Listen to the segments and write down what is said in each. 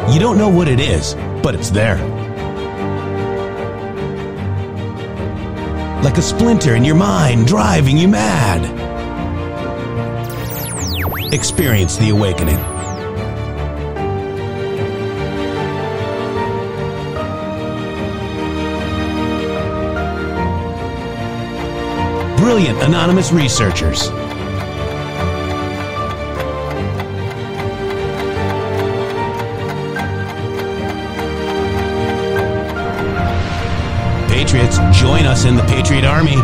You don't know what it is, but it's there. Like a splinter in your mind, driving you mad. Experience the awakening. Brilliant anonymous researchers. Patriots, join us in the Patriot Army.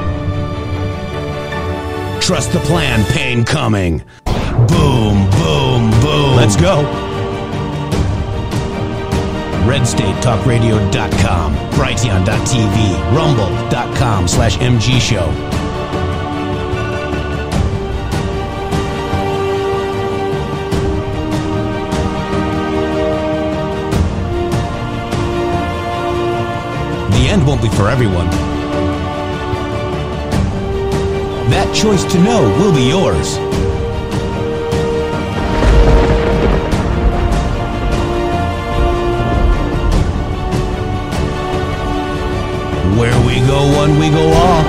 Trust the plan, pain coming. Boom, boom, boom. Let's go. RedStateTalkRadio.com, Brighteon.tv, Rumble.com/MG Show. The end won't be for everyone. That choice to know will be yours. Where we go one, we go all.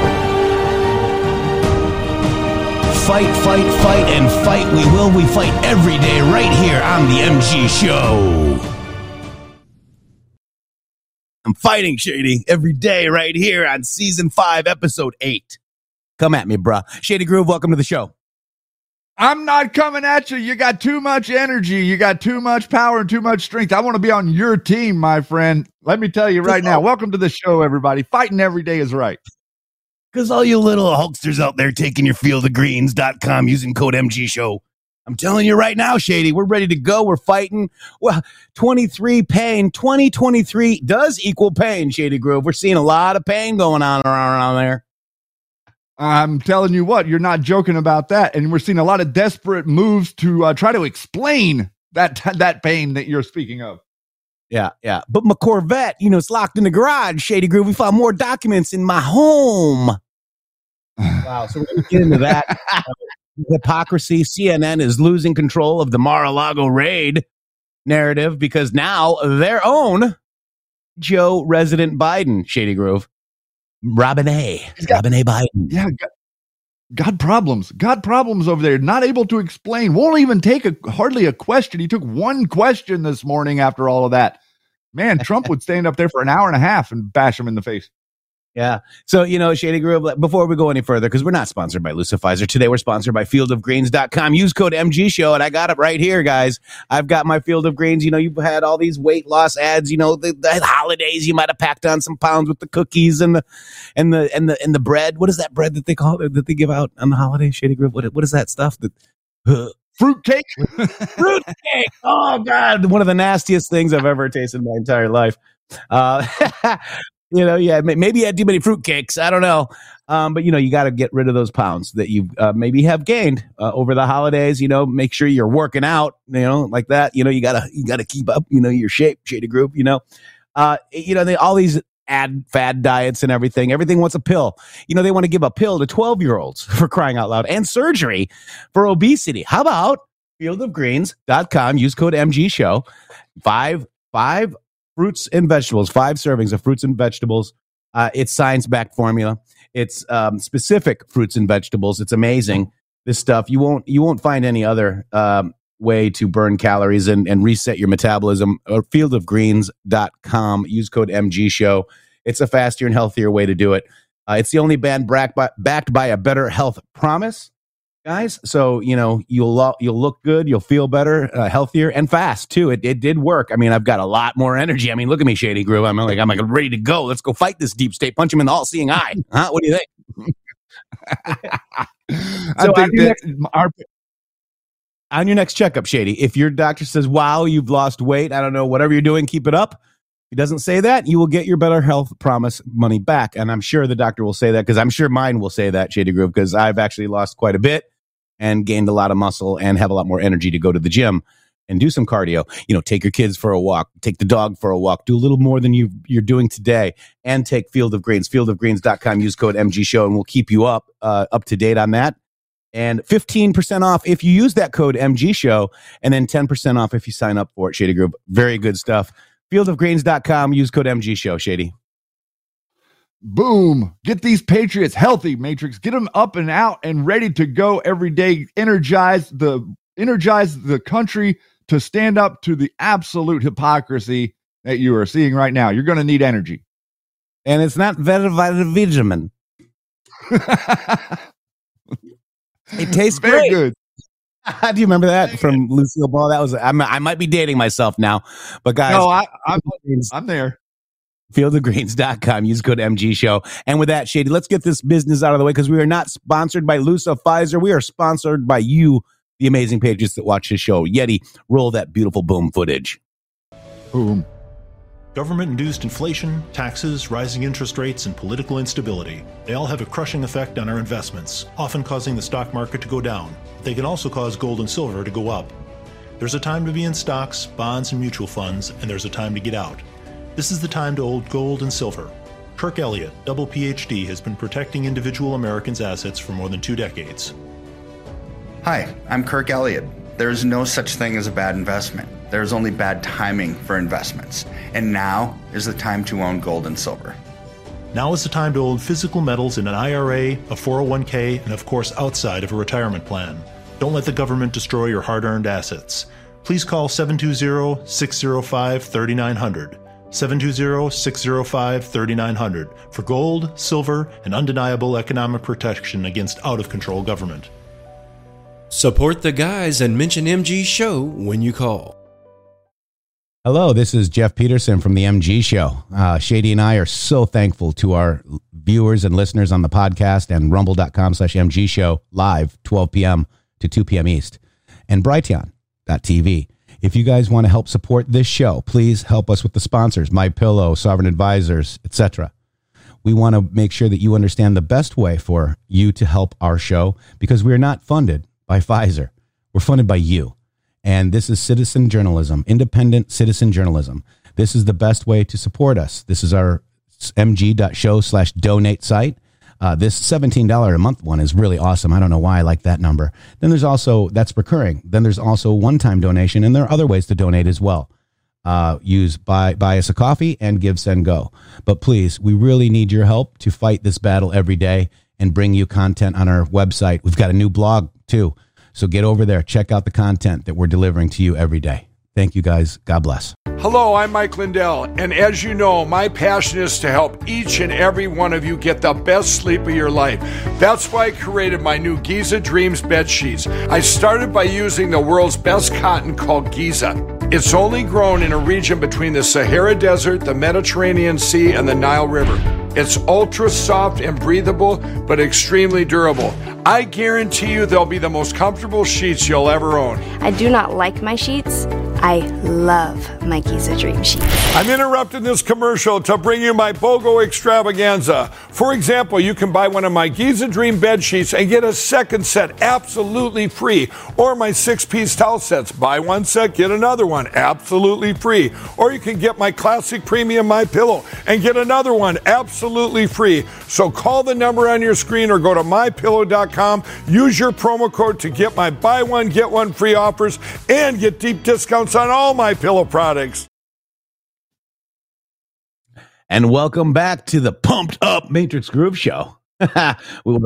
Fight, fight, fight, and fight we will. We fight every day right here on the MG Show. I'm fighting, Shady, every day right here on Season 5, Episode 8. Come at me, bruh. Shady Groove, welcome to the show. I'm not coming at you. You got too much energy. You got too much power and too much strength. I want to be on your team, my friend. Let me tell you right now. Welcome to the show, everybody. Fighting every day is right. Because all you little hulksters out there taking your fieldofgreens.com using code MG Show. I'm telling you right now, Shady, we're ready to go. We're fighting. Well, 23 pain. 2023 does equal pain, Shady Groove. We're seeing a lot of pain going on around there. I'm telling you what, you're not joking about that. And we're seeing a lot of desperate moves to try to explain that pain that you're speaking of. Yeah. But my Corvette, it's locked in the garage, Shady Groove. We found more documents in my home. Wow. So we're going to get into that. Hypocrisy. CNN is losing control of the Mar-a-Lago raid narrative because now their own Joe resident Biden, Shady Groove. Robin A. Biden. Yeah, God problems over there. Not able to explain. Won't even take hardly a question. He took one question this morning after all of that. Man, Trump would stand up there for an hour and a half and bash him in the face. Yeah. So, Shady Groove, before we go any further, because we're not sponsored by Lucifizer. Today, we're sponsored by fieldofgreens.com. Use code MG Show, and I got it right here, guys. I've got my Field of Greens. You've had all these weight loss ads. The holidays, you might have packed on some pounds with the cookies and the bread. What is that bread that they call it, that they give out on the holidays, Shady Groove? What is that stuff? Fruitcake. Fruitcake. Oh, God. One of the nastiest things I've ever tasted in my entire life. Maybe you had too many fruitcakes. I don't know. But, you got to get rid of those pounds that you maybe have gained over the holidays. Make sure you're working out, like that. You got to keep up, your shape, Shady Group, all these fad diets and everything. Everything wants a pill. They want to give a pill to 12-year-olds for crying out loud and surgery for obesity. How about fieldofgreens.com? Use code MG Show. Five fruits and vegetables, 5 servings of fruits and vegetables. It's science-backed formula. It's specific fruits and vegetables. It's amazing. This stuff you won't find any other way to burn calories and reset your metabolism. Or fieldofgreens.com. Use code MG Show. It's a faster and healthier way to do it. It's the only band backed by a better health promise, guys. So you'll look good, you'll feel better, healthier, and fast too. It did work. I mean, I've got a lot more energy. I mean, look at me, Shady Groove. I'm like ready to go. Let's go fight this deep state. Punch him in the all-seeing eye. Huh? What do you think? I think on your next checkup, Shady, if your doctor says, "Wow, you've lost weight," I don't know, whatever you're doing, keep it up. He doesn't say that, you will get your better health promise money back. And I'm sure the doctor will say that, because I'm sure mine will say that, Shady Groove, because I've actually lost quite a bit and gained a lot of muscle and have a lot more energy to go to the gym and do some cardio. Take your kids for a walk, take the dog for a walk, do a little more than you're doing today, and take Field of Greens, fieldofgreens.com. Use code MG Show, and we'll keep you up to date on that. and 15% off if you use that code MG Show, and then 10% off if you sign up for it, Shady Group. Very good stuff. Fieldofgreens.com, use code MG Show, Shady. Boom. Get these Patriots healthy, Matrix. Get them up and out and ready to go every day. Energize the country to stand up to the absolute hypocrisy that you are seeing right now. You're going to need energy. And it's not vitamin. It tastes very great. Good. Do you remember that from Lucille Ball? That was I might be dating myself now, but guys, no, I'm there. Fieldofgreens.com. Use code MG Show. And with that, Shady, let's get this business out of the way because we are not sponsored by Lusa Pfizer. We are sponsored by you, the amazing patriots that watch this show. Yeti, roll that beautiful boom footage. Boom. Government-induced inflation, taxes, rising interest rates, and political instability. They all have a crushing effect on our investments, often causing the stock market to go down. They can also cause gold and silver to go up. There's a time to be in stocks, bonds, and mutual funds, and there's a time to get out. This is the time to hold gold and silver. Kirk Elliott, double PhD, has been protecting individual Americans' assets for more than 2 decades. Hi, I'm Kirk Elliott. There is no such thing as a bad investment. There is only bad timing for investments. And now is the time to own gold and silver. Now is the time to hold physical metals in an IRA, a 401k, and of course outside of a retirement plan. Don't let the government destroy your hard-earned assets. Please call 720-605-3900. 720-605-3900 for gold, silver, and undeniable economic protection against out-of-control government. Support the guys and mention MG Show when you call. Hello, this is Jeff Peterson from the MG Show. Shady and I are so thankful to our viewers and listeners on the podcast and rumble.com/MG Show live 12 p.m. to 2 p.m. East and Brighteon.tv. If you guys want to help support this show, please help us with the sponsors, MyPillow, Sovereign Advisors, etc. We want to make sure that you understand the best way for you to help our show because we are not funded by Pfizer. We're funded by you. And this is citizen journalism, independent citizen journalism. This is the best way to support us. This is our mg.show/donate site. This $17 a month one is really awesome. I don't know why I like that number. Then there's also, that's recurring. Then there's also one-time donation, and there are other ways to donate as well. Buy us a coffee and Give, Send, Go. But please, we really need your help to fight this battle every day and bring you content on our website. We've got a new blog too. So get over there, check out the content that we're delivering to you every day. Thank you guys. God bless. Hello, I'm Mike Lindell, and as you know, my passion is to help each and every one of you get the best sleep of your life. That's why I created my new Giza Dreams bed sheets. I started by using the world's best cotton called Giza. It's only grown in a region between the Sahara Desert, the Mediterranean Sea, and the Nile River. It's ultra soft and breathable, but extremely durable. I guarantee you they'll be the most comfortable sheets you'll ever own. I do not like my sheets. I love my Giza Dream sheets. I'm interrupting this commercial to bring you my BOGO extravaganza. For example, you can buy one of my Giza Dream bed sheets and get a second set absolutely free. Or my 6-piece towel sets. Buy one set, get another one absolutely free. Or you can get my classic premium MyPillow and get another one absolutely free. So call the number on your screen or go to mypillow.com. Use your promo code to get my buy one, get one free offers and get deep discounts on all my pillow products. And welcome back to the Pumped Up Matrix Groove Show. where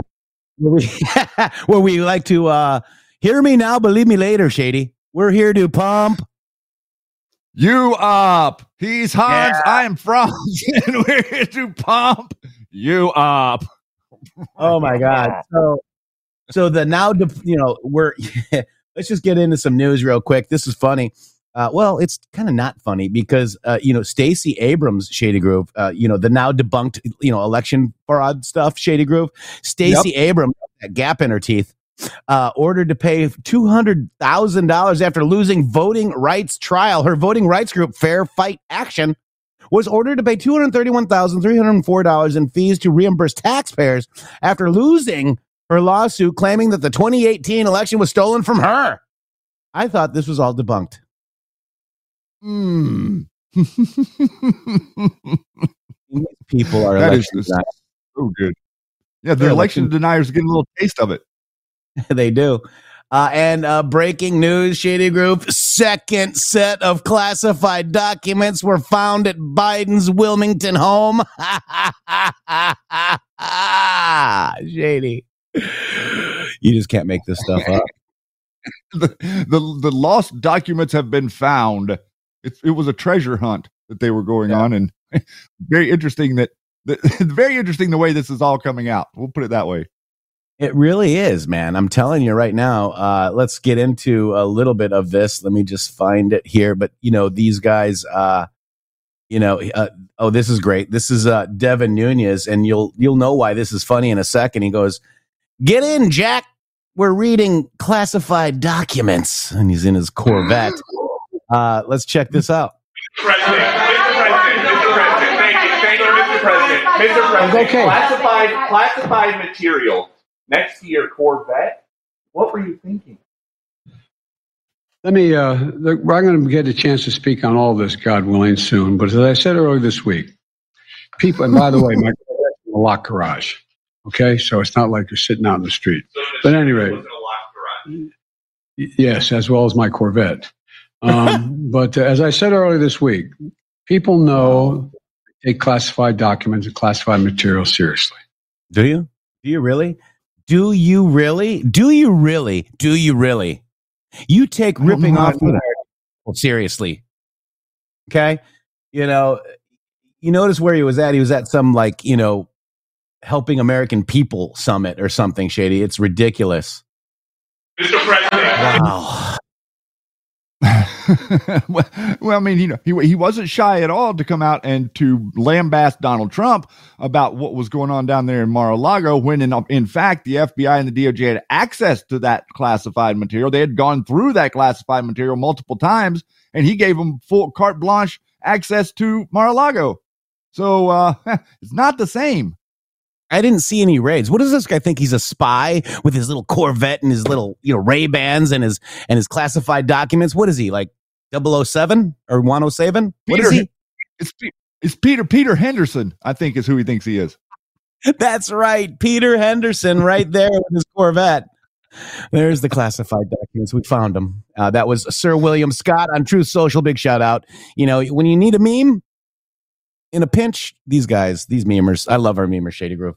we like to hear me now, believe me later, Shady. We're here to pump you up. He's Hans. Yeah. I am Franz. And we're here to pump you up. Oh my God. So the now, we're let's just get into some news real quick. This is funny. Well, it's kind of not funny because, Stacey Abrams, Shady Groove, the now debunked, election fraud stuff, Shady Groove. Stacey Abrams, that gap in her teeth, ordered to pay $200,000 after losing voting rights trial. Her voting rights group, Fair Fight Action, was ordered to pay $231,304 in fees to reimburse taxpayers after losing her lawsuit claiming that the 2018 election was stolen from her. I thought this was all debunked. People are so good. Yeah, the election deniers getting a little taste of it. They do. And breaking news, Shady Groove, second set of classified documents were found at Biden's Wilmington home. Shady. You just can't make this stuff up. The lost documents have been found. It was a treasure hunt that they were going on, and very interesting the way this is all coming out. We'll put it that way. It really is, man. I'm telling you right now. Let's get into a little bit of this. Let me just find it here. But these guys, this is great. This is Devin Nunes, and you'll know why this is funny in a second. He goes, "Get in, Jack. We're reading classified documents," and he's in his Corvette. Let's check this out. Mr. President. Okay. Classified material next to your Corvette. What were you thinking? Let me, I'm going to get a chance to speak on all this, God willing, soon. But as I said earlier this week, people, and by the way, my Corvette's in a locked garage. Okay, so it's not like you're sitting out in the street. But anyway, yes, as well as my Corvette. But as I said earlier this week, people know they take classified documents and classified material seriously. Do you? Do you really? Do you really? Do you really? Do you really? You take ripping off seriously. Okay? You notice where he was at. He was at some Helping American People Summit or something, Shady. It's ridiculous. Mr. President. Wow. Well, I mean, he wasn't shy at all to come out and to lambaste Donald Trump about what was going on down there in Mar-a-Lago when, in fact, the FBI and the DOJ had access to that classified material. They had gone through that classified material multiple times, and he gave them full carte blanche access to Mar-a-Lago. So it's not the same. I didn't see any raids. What does this guy think? He's a spy with his little Corvette and his little, Ray-Bans and his classified documents. What is he, like 007 or 107? What is he? It's Peter Henderson, I think is who he thinks he is. That's right. Peter Henderson right there with his Corvette. There's the classified documents. We found them. That was Sir William Scott on Truth Social. Big shout out. When you need a meme in a pinch, these guys, these memers, I love our memers, Shady Groove.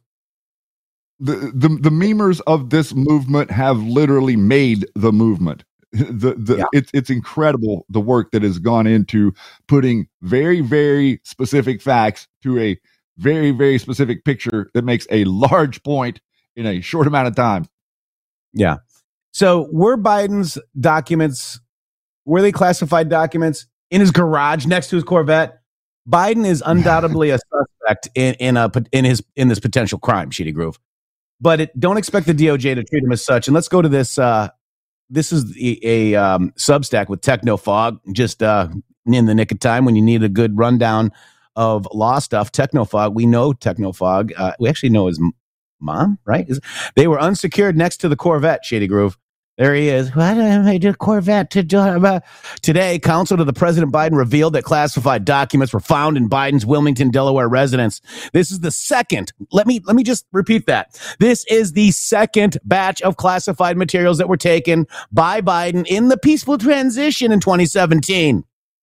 The memers of this movement have literally made the movement. It's incredible the work that has gone into putting very, very specific facts to a very, very specific picture that makes a large point in a short amount of time. Yeah. So were Biden's documents, were they classified documents in his garage next to his Corvette? Biden is undoubtedly a suspect in this potential crime, Shady Groove. But don't expect the DOJ to treat him as such. And let's go to this. This is a Substack with Technofog, just in the nick of time when you need a good rundown of law stuff. Technofog, we know Technofog. We actually know his mom, right? They were unsecured next to the Corvette, Shady Groove. There he is. Why do I do Corvette today? Counsel to the President Biden revealed that classified documents were found in Biden's Wilmington, Delaware residence. This is the second. Let me just repeat that. This is the second batch of classified materials that were taken by Biden in the peaceful transition in 2017.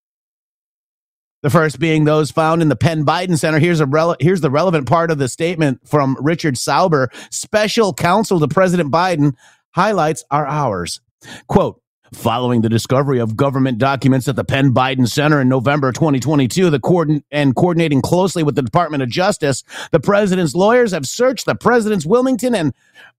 The first being those found in the Penn Biden Center. Here's the relevant part of the statement from Richard Sauber, special counsel to President Biden. Highlights are ours. Quote, following the discovery of government documents at the Penn Biden Center in November 2022, coordinating closely with the Department of Justice, the president's lawyers have searched the president's Wilmington and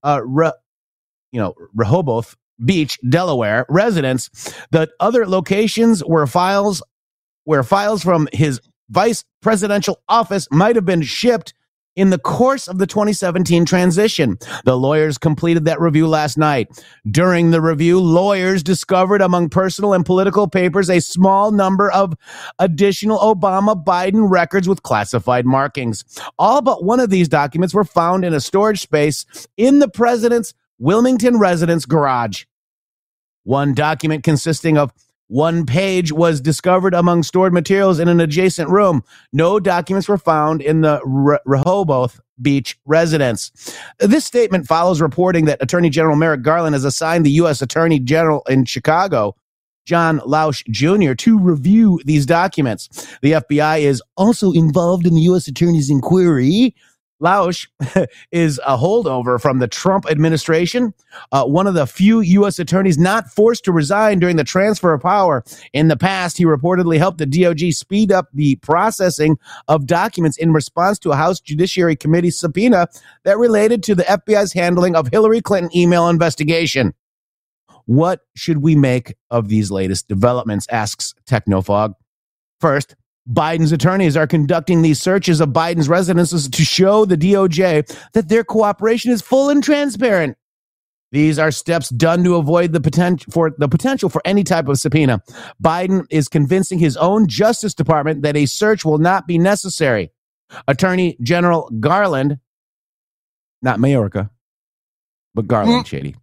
Rehoboth Beach, Delaware residence. The other locations where files from his vice presidential office might have been shipped in the course of the 2017 transition. The lawyers completed that review last night. During the review, lawyers discovered among personal and political papers a small number of additional Obama-Biden records with classified markings. All but one of these documents were found in a storage space in the president's Wilmington residence garage. One document consisting of One page was discovered among stored materials in an adjacent room. No documents were found in the Rehoboth Beach residence. This statement follows reporting that Attorney General Merrick Garland has assigned the U.S. Attorney General in Chicago, John Lausch Jr., to review these documents. The FBI is also involved in the U.S. Attorney's inquiry. Lausch is a holdover from the Trump administration, one of the few U.S. attorneys not forced to resign during the transfer of power. In the past, he reportedly helped the DOJ speed up the processing of documents in response to a House Judiciary Committee subpoena that related to the FBI's handling of Hillary Clinton email investigation. What should we make of these latest developments, asks Technofog. First, Biden's attorneys are conducting these searches of Biden's residences to show the DOJ that their cooperation is full and transparent. These are steps done to avoid the potential for any type of subpoena. Biden is convincing his own Justice Department that a search will not be necessary. Attorney General Garland, not Mayorkas, but Garland, Shady.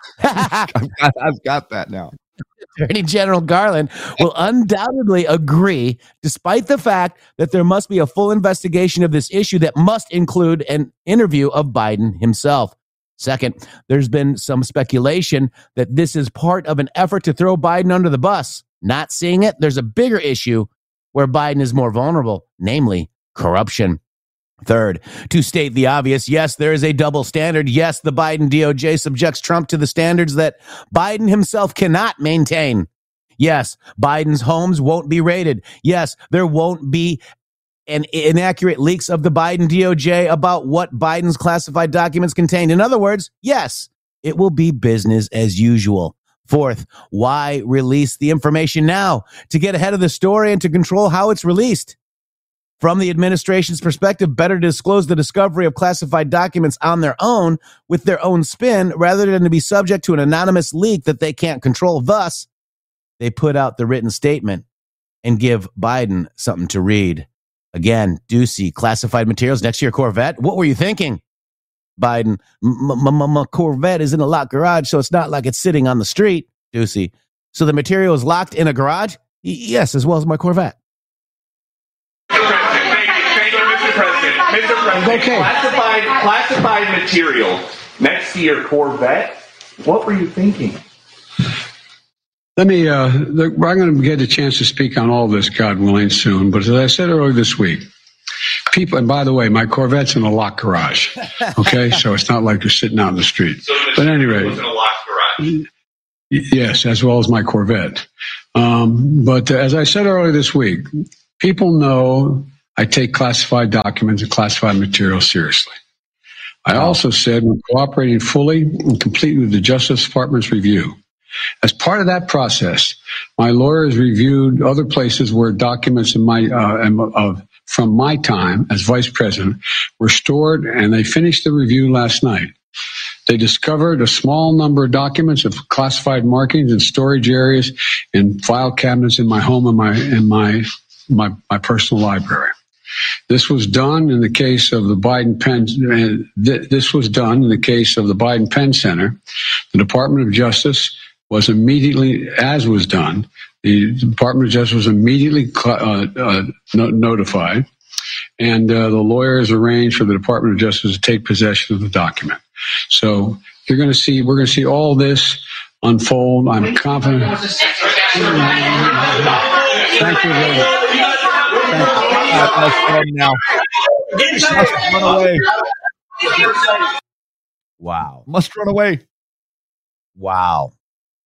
I've got that now. Attorney General Garland will undoubtedly agree, despite the fact that there must be a full investigation of this issue that must include an interview of Biden himself. Second, there's been some speculation that this is part of an effort to throw Biden under the bus. Not seeing it, there's a bigger issue where Biden is more vulnerable, namely corruption. Third, to state the obvious, yes, there is a double standard. Yes, the Biden DOJ subjects Trump to the standards that Biden himself cannot maintain. Yes, Biden's homes won't be raided. Yes, there won't be inaccurate leaks of the Biden DOJ about what Biden's classified documents contained. In other words, yes, it will be business as usual. Fourth, why release the information now? To get ahead of the story and to control how it's released. From the administration's perspective, better to disclose the discovery of classified documents on their own with their own spin rather than to be subject to an anonymous leak that they can't control. Thus, they put out the written statement and give Biden something to read. Again, Ducey, classified materials next to your Corvette. What were you thinking? Biden, my Corvette is in a locked garage, so it's not like it's sitting on the street. Ducey, so the material is locked in a garage? Yes, as well as my Corvette. Mr. President, Okay. classified material next to your Corvette. What were you thinking? Let me, I'm going to get a chance to speak on all this, God willing, soon. But as I said earlier this week, people, and by the way, my Corvette's in a locked garage. Okay. So it's not like you're sitting out in the street. So but anyway, was in a locked garage. Yes, as well as my Corvette. But as I said earlier this week, people know I take classified documents and classified material seriously. I also said we're cooperating fully and completely with the Justice Department's review. As part of that process, my lawyers reviewed other places where documents from my time as vice president were stored, and they finished the review last night. They discovered a small number of documents of classified markings in storage areas and file cabinets in my home and my personal library. This was done in the case of the Biden Penn. This was done in the case of the Biden Penn Center. The Department of Justice was immediately, as was done, the Department of Justice was immediately notified, and the lawyers arranged for the Department of Justice to take possession of the document. So we're going to see all this unfold. I'm confident. Thank you very much. Now. Must run away. Wow. Must run away. Wow.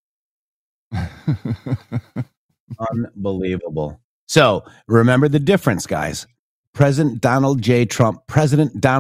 Unbelievable. So remember the difference, guys. President Donald J. Trump has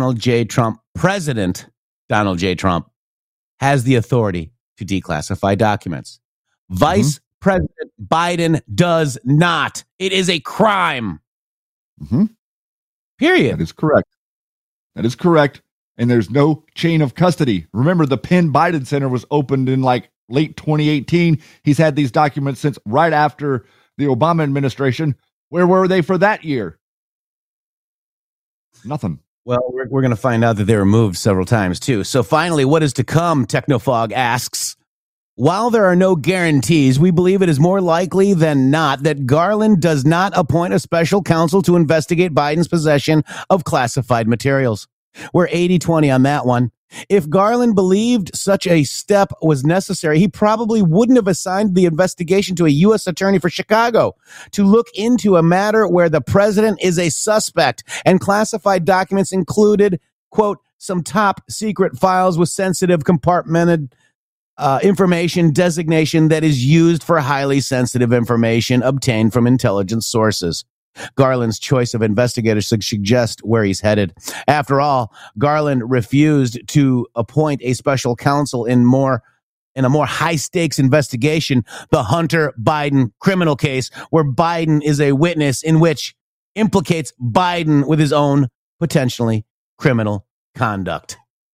the authority to declassify documents. Vice President Biden does not. It is a crime. Period. That is correct. And there's no chain of custody. Remember, the Penn Biden Center was opened in like late 2018. He's had these documents since right after the Obama administration. Where were they for that year? Nothing. Well, we're going to find out that they were moved several times, too. So finally, what is to come, Technofog asks. While there are no guarantees, we believe it is more likely than not that Garland does not appoint a special counsel to investigate Biden's possession of classified materials. We're 80-20 on that one. If Garland believed such a step was necessary, he probably wouldn't have assigned the investigation to a U.S. attorney for Chicago to look into a matter where the president is a suspect, and classified documents included, quote, some top secret files with sensitive compartmented information designation that is used for highly sensitive information obtained from intelligence sources. Garland's choice of investigators suggests where he's headed. After all, Garland refused to appoint a special counsel in a more high-stakes investigation, the Hunter Biden criminal case, where Biden is a witness in which implicates Biden with his own potentially criminal conduct.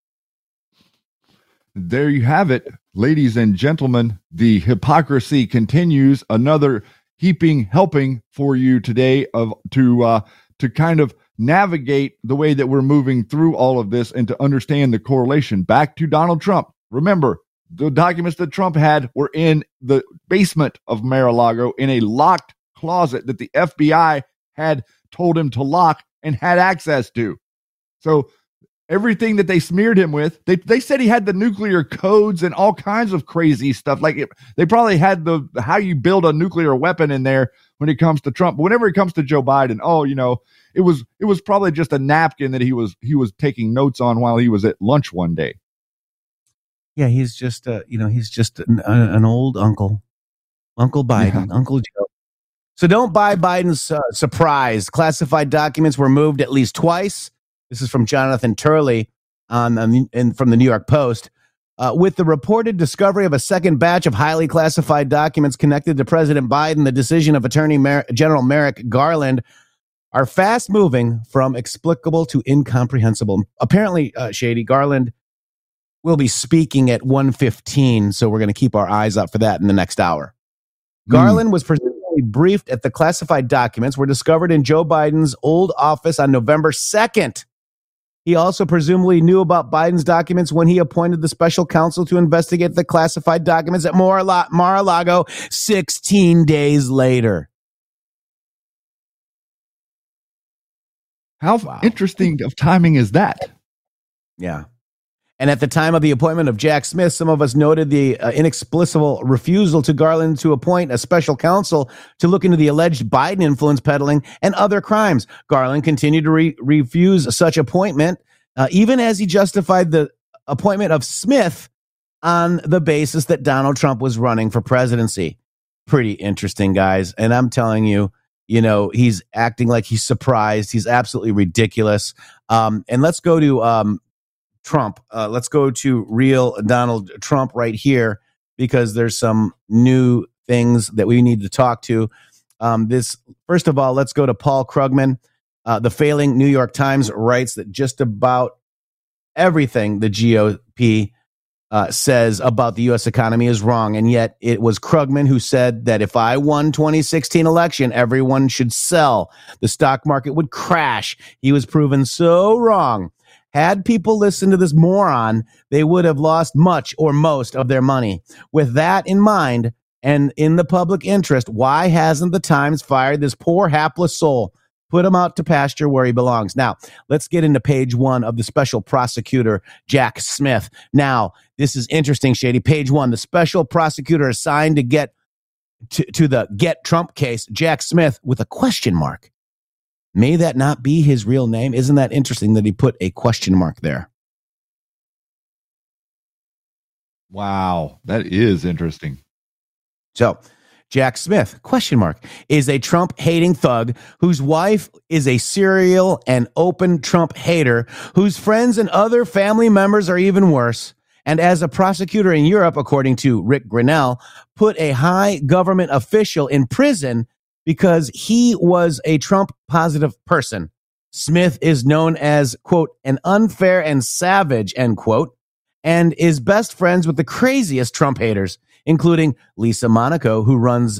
There you have it, ladies and gentlemen. The hypocrisy continues. Another helping for you today to kind of navigate the way that we're moving through all of this and to understand the correlation. Back to Donald Trump. Remember, the documents that Trump had were in the basement of Mar-a-Lago in a locked closet that the FBI had told him to lock and had access to. So everything that they smeared him with, they said he had the nuclear codes and all kinds of crazy stuff. Like they probably had the how you build a nuclear weapon in there when it comes to Trump. But whenever it comes to Joe Biden, it was probably just a napkin that he was taking notes on while he was at lunch one day. Yeah, he's just an old Uncle Biden, yeah. Uncle Joe. So don't buy Biden's surprise. Classified documents were moved at least twice. This is from Jonathan Turley from the New York Post. With the reported discovery of a second batch of highly classified documents connected to President Biden, the decision of Attorney General Merrick Garland are fast moving from explicable to incomprehensible. Apparently, Shady, Garland will be speaking at 1:15, so we're going to keep our eyes up for that in the next hour. Garland was presumably briefed that the classified documents were discovered in Joe Biden's old office on November 2nd. He also presumably knew about Biden's documents when he appointed the special counsel to investigate the classified documents at Mar-a-Lago 16 days later. How interesting of timing is that? Yeah. And at the time of the appointment of Jack Smith, some of us noted the inexplicable refusal to Garland to appoint a special counsel to look into the alleged Biden influence peddling and other crimes. Garland continued to refuse such appointment, even as he justified the appointment of Smith on the basis that Donald Trump was running for presidency. Pretty interesting, guys. And I'm telling you, he's acting like he's surprised. He's absolutely ridiculous. And let's go to Trump. Let's go to real Donald Trump right here, because there's some new things that we need to talk to. First of all, let's go to Paul Krugman. The failing New York Times writes that just about everything the GOP says about the U.S. economy is wrong. And yet it was Krugman who said that if I won 2016 election, everyone should sell. The stock market would crash. He was proven so wrong. Had people listened to this moron, they would have lost much or most of their money. With that in mind, and in the public interest, why hasn't the Times fired this poor hapless soul? Put him out to pasture where he belongs. Now, let's get into page 1 of the special prosecutor, Jack Smith. Now, this is interesting, Shady. Page 1, the special prosecutor assigned to get to the Get Trump case, Jack Smith, with a question mark. May that not be his real name? Isn't that interesting that he put a question mark there? Wow, that is interesting. So, Jack Smith, question mark, is a Trump-hating thug whose wife is a serial and open Trump hater, whose friends and other family members are even worse. And as a prosecutor in Europe, according to Rick Grinnell, put a high government official in prison because he was a Trump-positive person. Smith is known as, quote, an unfair and savage, end quote, and is best friends with the craziest Trump haters, including Lisa Monaco, who runs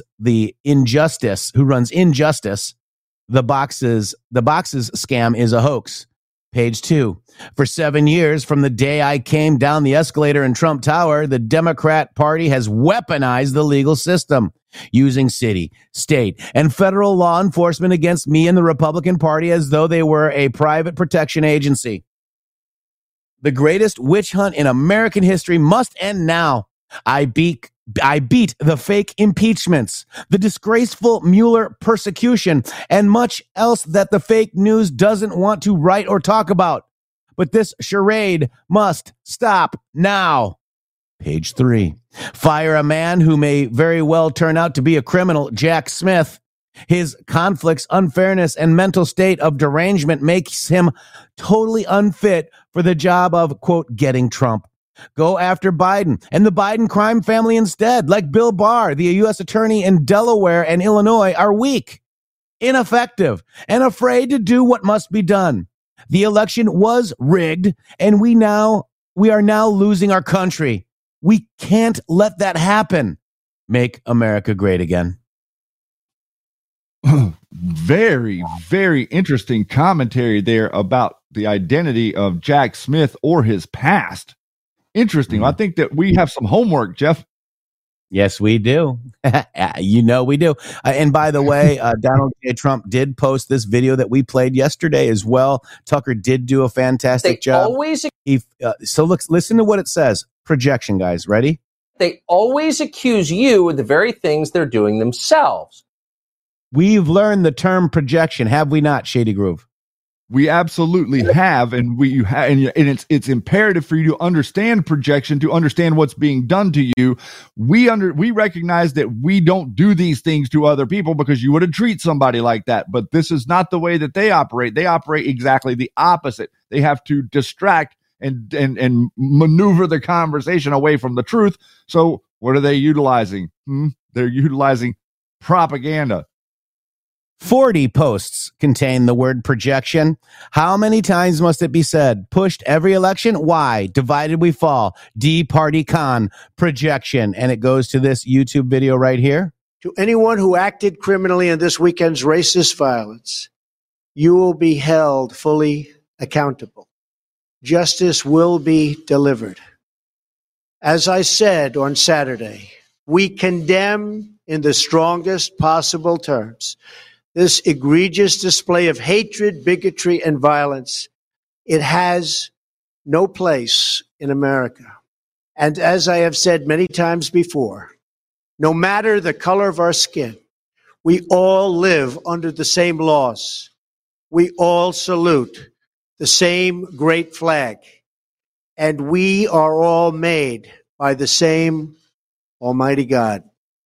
Injustice. The Boxes scam is a hoax Page 2. For 7 years from the day I came down the escalator in Trump Tower, the Democrat Party has weaponized the legal system, using city, state, and federal law enforcement against me and the Republican Party as though they were a private protection agency. The greatest witch hunt in American history must end now. I beat the fake impeachments, the disgraceful Mueller persecution, and much else that the fake news doesn't want to write or talk about. But this charade must stop now. Page 3. Fire a man who may very well turn out to be a criminal, Jack Smith. His conflicts, unfairness, and mental state of derangement makes him totally unfit for the job of, quote, getting Trump. Go after Biden and the Biden crime family instead, like Bill Barr, the U.S. attorney in Delaware and Illinois, are weak, ineffective, and afraid to do what must be done. The election was rigged, and we are now losing our country. We can't let that happen. Make America great again. Very, very interesting commentary there about the identity of Jack Smith or his past. Interesting. I think that we have some homework, Jeff. Yes, we do. We do. And by the way, Donald J. Trump did post this video that we played yesterday as well. Tucker did do a fantastic job. Listen to what it says. Projection, guys. Ready? They always accuse you of the very things they're doing themselves. We've learned the term projection, have we not, Shady Groove? We absolutely have, and it's imperative for you to understand projection, to understand what's being done to you. We recognize that we don't do these things to other people because you wouldn't treat somebody like that. But this is not the way that they operate. They operate exactly the opposite. They have to distract and maneuver the conversation away from the truth. So what are they utilizing? They're utilizing propaganda. 40 posts contain the word projection. How many times must it be said? Pushed every election? Why? Divided we fall. D-Party con. Projection. And it goes to this YouTube video right here. To anyone who acted criminally in this weekend's racist violence, you will be held fully accountable. Justice will be delivered. As I said on Saturday, we condemn in the strongest possible terms this egregious display of hatred, bigotry, and violence. It has no place in America. And as I have said many times before, no matter the color of our skin, we all live under the same laws. We all salute the same great flag. And we are all made by the same Almighty God.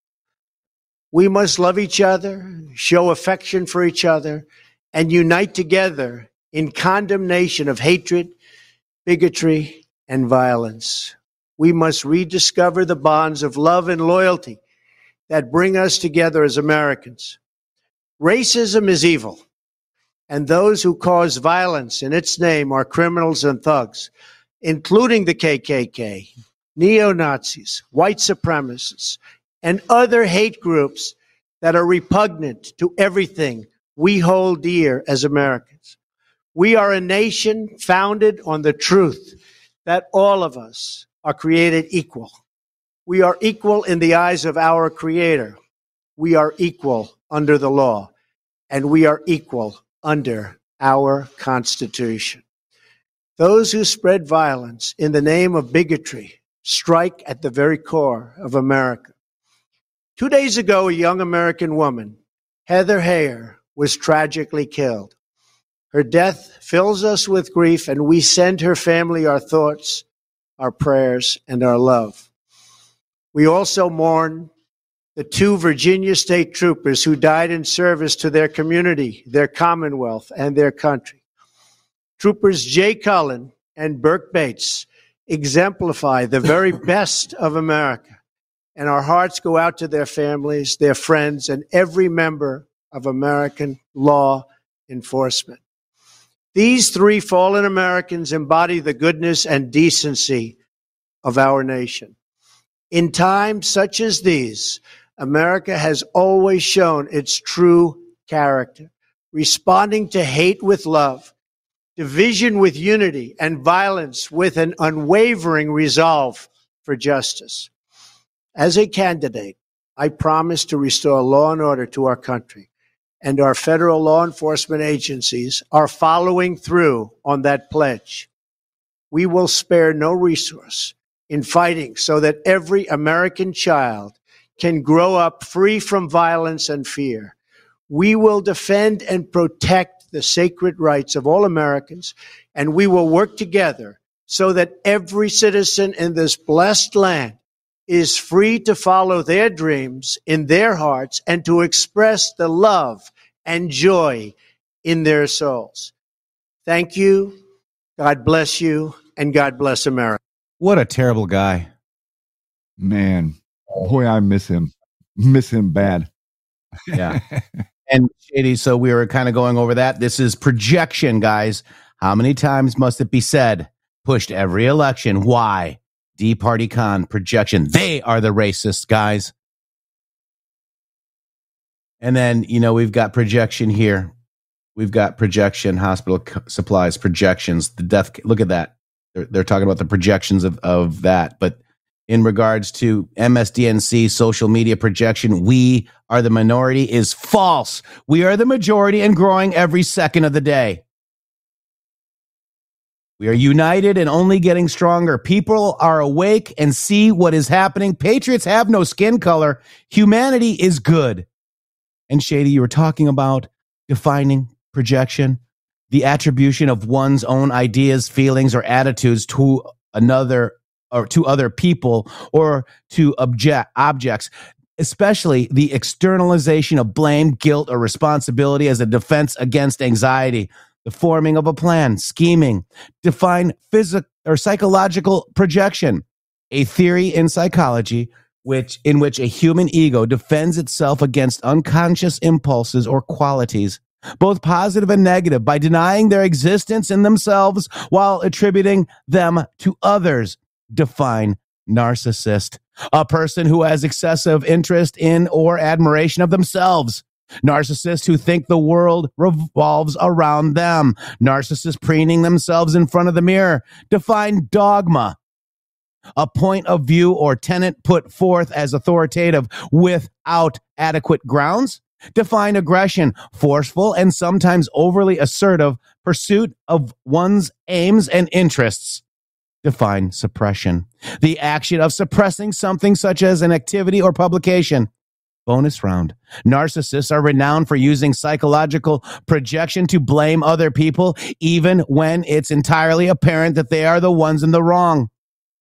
We must love each other, show affection for each other, and unite together in condemnation of hatred, bigotry, and violence. We must rediscover the bonds of love and loyalty that bring us together as Americans. Racism is evil, and those who cause violence in its name are criminals and thugs, including the KKK, neo-Nazis, white supremacists, and other hate groups that are repugnant to everything we hold dear as Americans. We are a nation founded on the truth that all of us are created equal. We are equal in the eyes of our Creator. We are equal under the law, and we are equal under our Constitution. Those who spread violence in the name of bigotry strike at the very core of America. 2 days ago, a young American woman, Heather Heyer, was tragically killed. Her death fills us with grief, and we send her family our thoughts, our prayers, and our love. We also mourn the 2 Virginia state troopers who died in service to their community, their Commonwealth, and their country. Troopers Jay Cullen and Burke Bates exemplify the very best of America. And our hearts go out to their families, their friends, and every member of American law enforcement. These 3 fallen Americans embody the goodness and decency of our nation. In times such as these, America has always shown its true character, responding to hate with love, division with unity, and violence with an unwavering resolve for justice. As a candidate, I promise to restore law and order to our country, and our federal law enforcement agencies are following through on that pledge. We will spare no resource in fighting so that every American child can grow up free from violence and fear. We will defend and protect the sacred rights of all Americans, and we will work together so that every citizen in this blessed land is free to follow their dreams in their hearts and to express the love and joy in their souls. Thank you. God bless you, and God bless America. What a terrible guy. Man, boy, I miss him. Miss him bad. Yeah. And Shady, so we were kind of going over that. This is projection, guys. How many times must it be said? Pushed every election. Why? D-Party Con, projection. They are the racists, guys. And then, we've got projection here. We've got projection, hospital supplies, projections, the death. Look at that. They're talking about the projections of that. But in regards to MSDNC social media projection, we are the minority is false. We are the majority and growing every second of the day. We are united and only getting stronger. People are awake and see what is happening. Patriots have no skin color. Humanity is good. And Shady, you were talking about defining projection, the attribution of one's own ideas, feelings, or attitudes to another or to other people or to objects, especially the externalization of blame, guilt, or responsibility as a defense against anxiety. The forming of a plan, scheming, define physical or psychological projection, a theory in psychology in which a human ego defends itself against unconscious impulses or qualities, both positive and negative, by denying their existence in themselves while attributing them to others. Define narcissist, a person who has excessive interest in or admiration of themselves. Narcissists who think the world revolves around them. Narcissists preening themselves in front of the mirror. Define dogma, a point of view or tenet put forth as authoritative without adequate grounds. Define aggression, forceful and sometimes overly assertive pursuit of one's aims and interests. Define suppression, the action of suppressing something such as an activity or publication. Bonus round. Narcissists are renowned for using psychological projection to blame other people, even when it's entirely apparent that they are the ones in the wrong.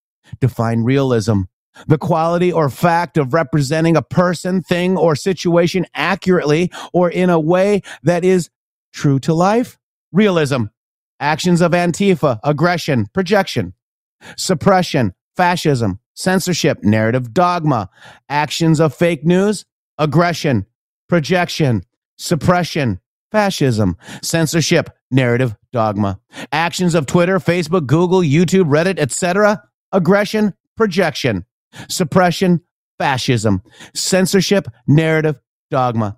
Define realism, the quality or fact of representing a person, thing, or situation accurately or in a way that is true to life. Realism, actions of Antifa, aggression, projection. Suppression, fascism, censorship, narrative dogma, actions of fake news, aggression, projection, suppression, fascism, censorship, narrative dogma, actions of Twitter, Facebook, Google, YouTube, Reddit, etc., aggression, projection, suppression, fascism, censorship, narrative dogma.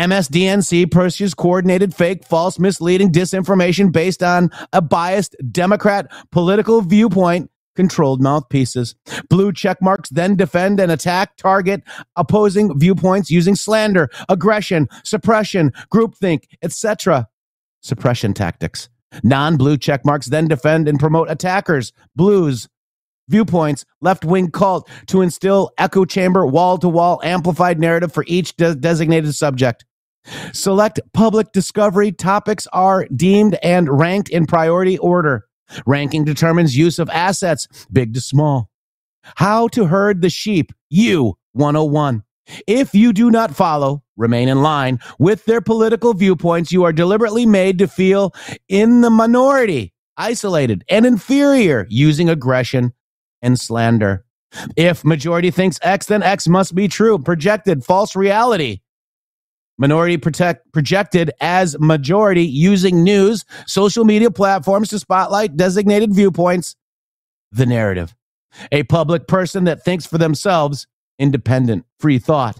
MSDNC pursues coordinated, fake, false, misleading disinformation based on a biased Democrat political viewpoint. Controlled mouthpieces. Blue check marks then defend and attack, target opposing viewpoints using slander, aggression, suppression, groupthink, etc. Suppression tactics. Non-blue check marks then defend and promote attackers, blues, viewpoints, left-wing cult to instill echo chamber, wall-to-wall amplified narrative for each designated subject. Select public discovery topics are deemed and ranked in priority order. Ranking determines use of assets, big to small. How to herd the sheep, you 101. If you do not follow, remain in line with their political viewpoints, you are deliberately made to feel in the minority, isolated, and inferior, using aggression and slander. If majority thinks X, then X must be true. Projected false reality. Minority projected as majority using news, social media platforms to spotlight designated viewpoints. The narrative. A public person that thinks for themselves, independent, free thought,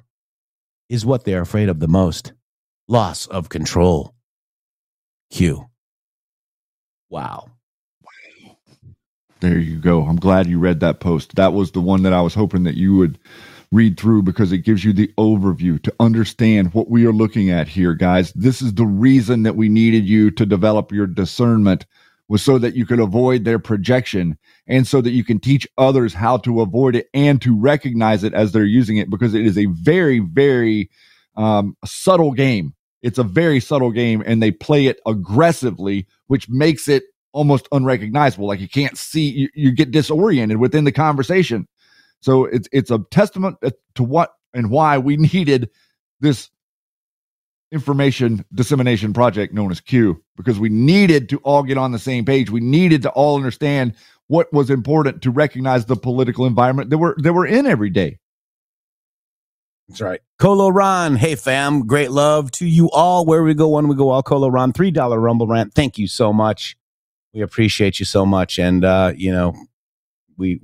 is what they're afraid of the most. Loss of control. Q. Wow. There you go. I'm glad you read that post. That was the one that I was hoping that you would read through, because it gives you the overview to understand what we are looking at here, guys. This is the reason that we needed you to develop your discernment, was so that you could avoid their projection, and so that you can teach others how to avoid it and to recognize it as they're using it, because it is a very, very subtle game. It's a very subtle game, and they play it aggressively, which makes it almost unrecognizable. Like, you can't see, you get disoriented within the conversation. So it's a testament to what and why we needed this information dissemination project known as Q, because we needed to all get on the same page. We needed to all understand what was important to recognize the political environment that we're in every day. That's right. Colo Ron, hey fam, great love to you all. Where we go, when we go, all Colo Ron, $3 Rumble Rant. Thank you so much. We appreciate you so much, and we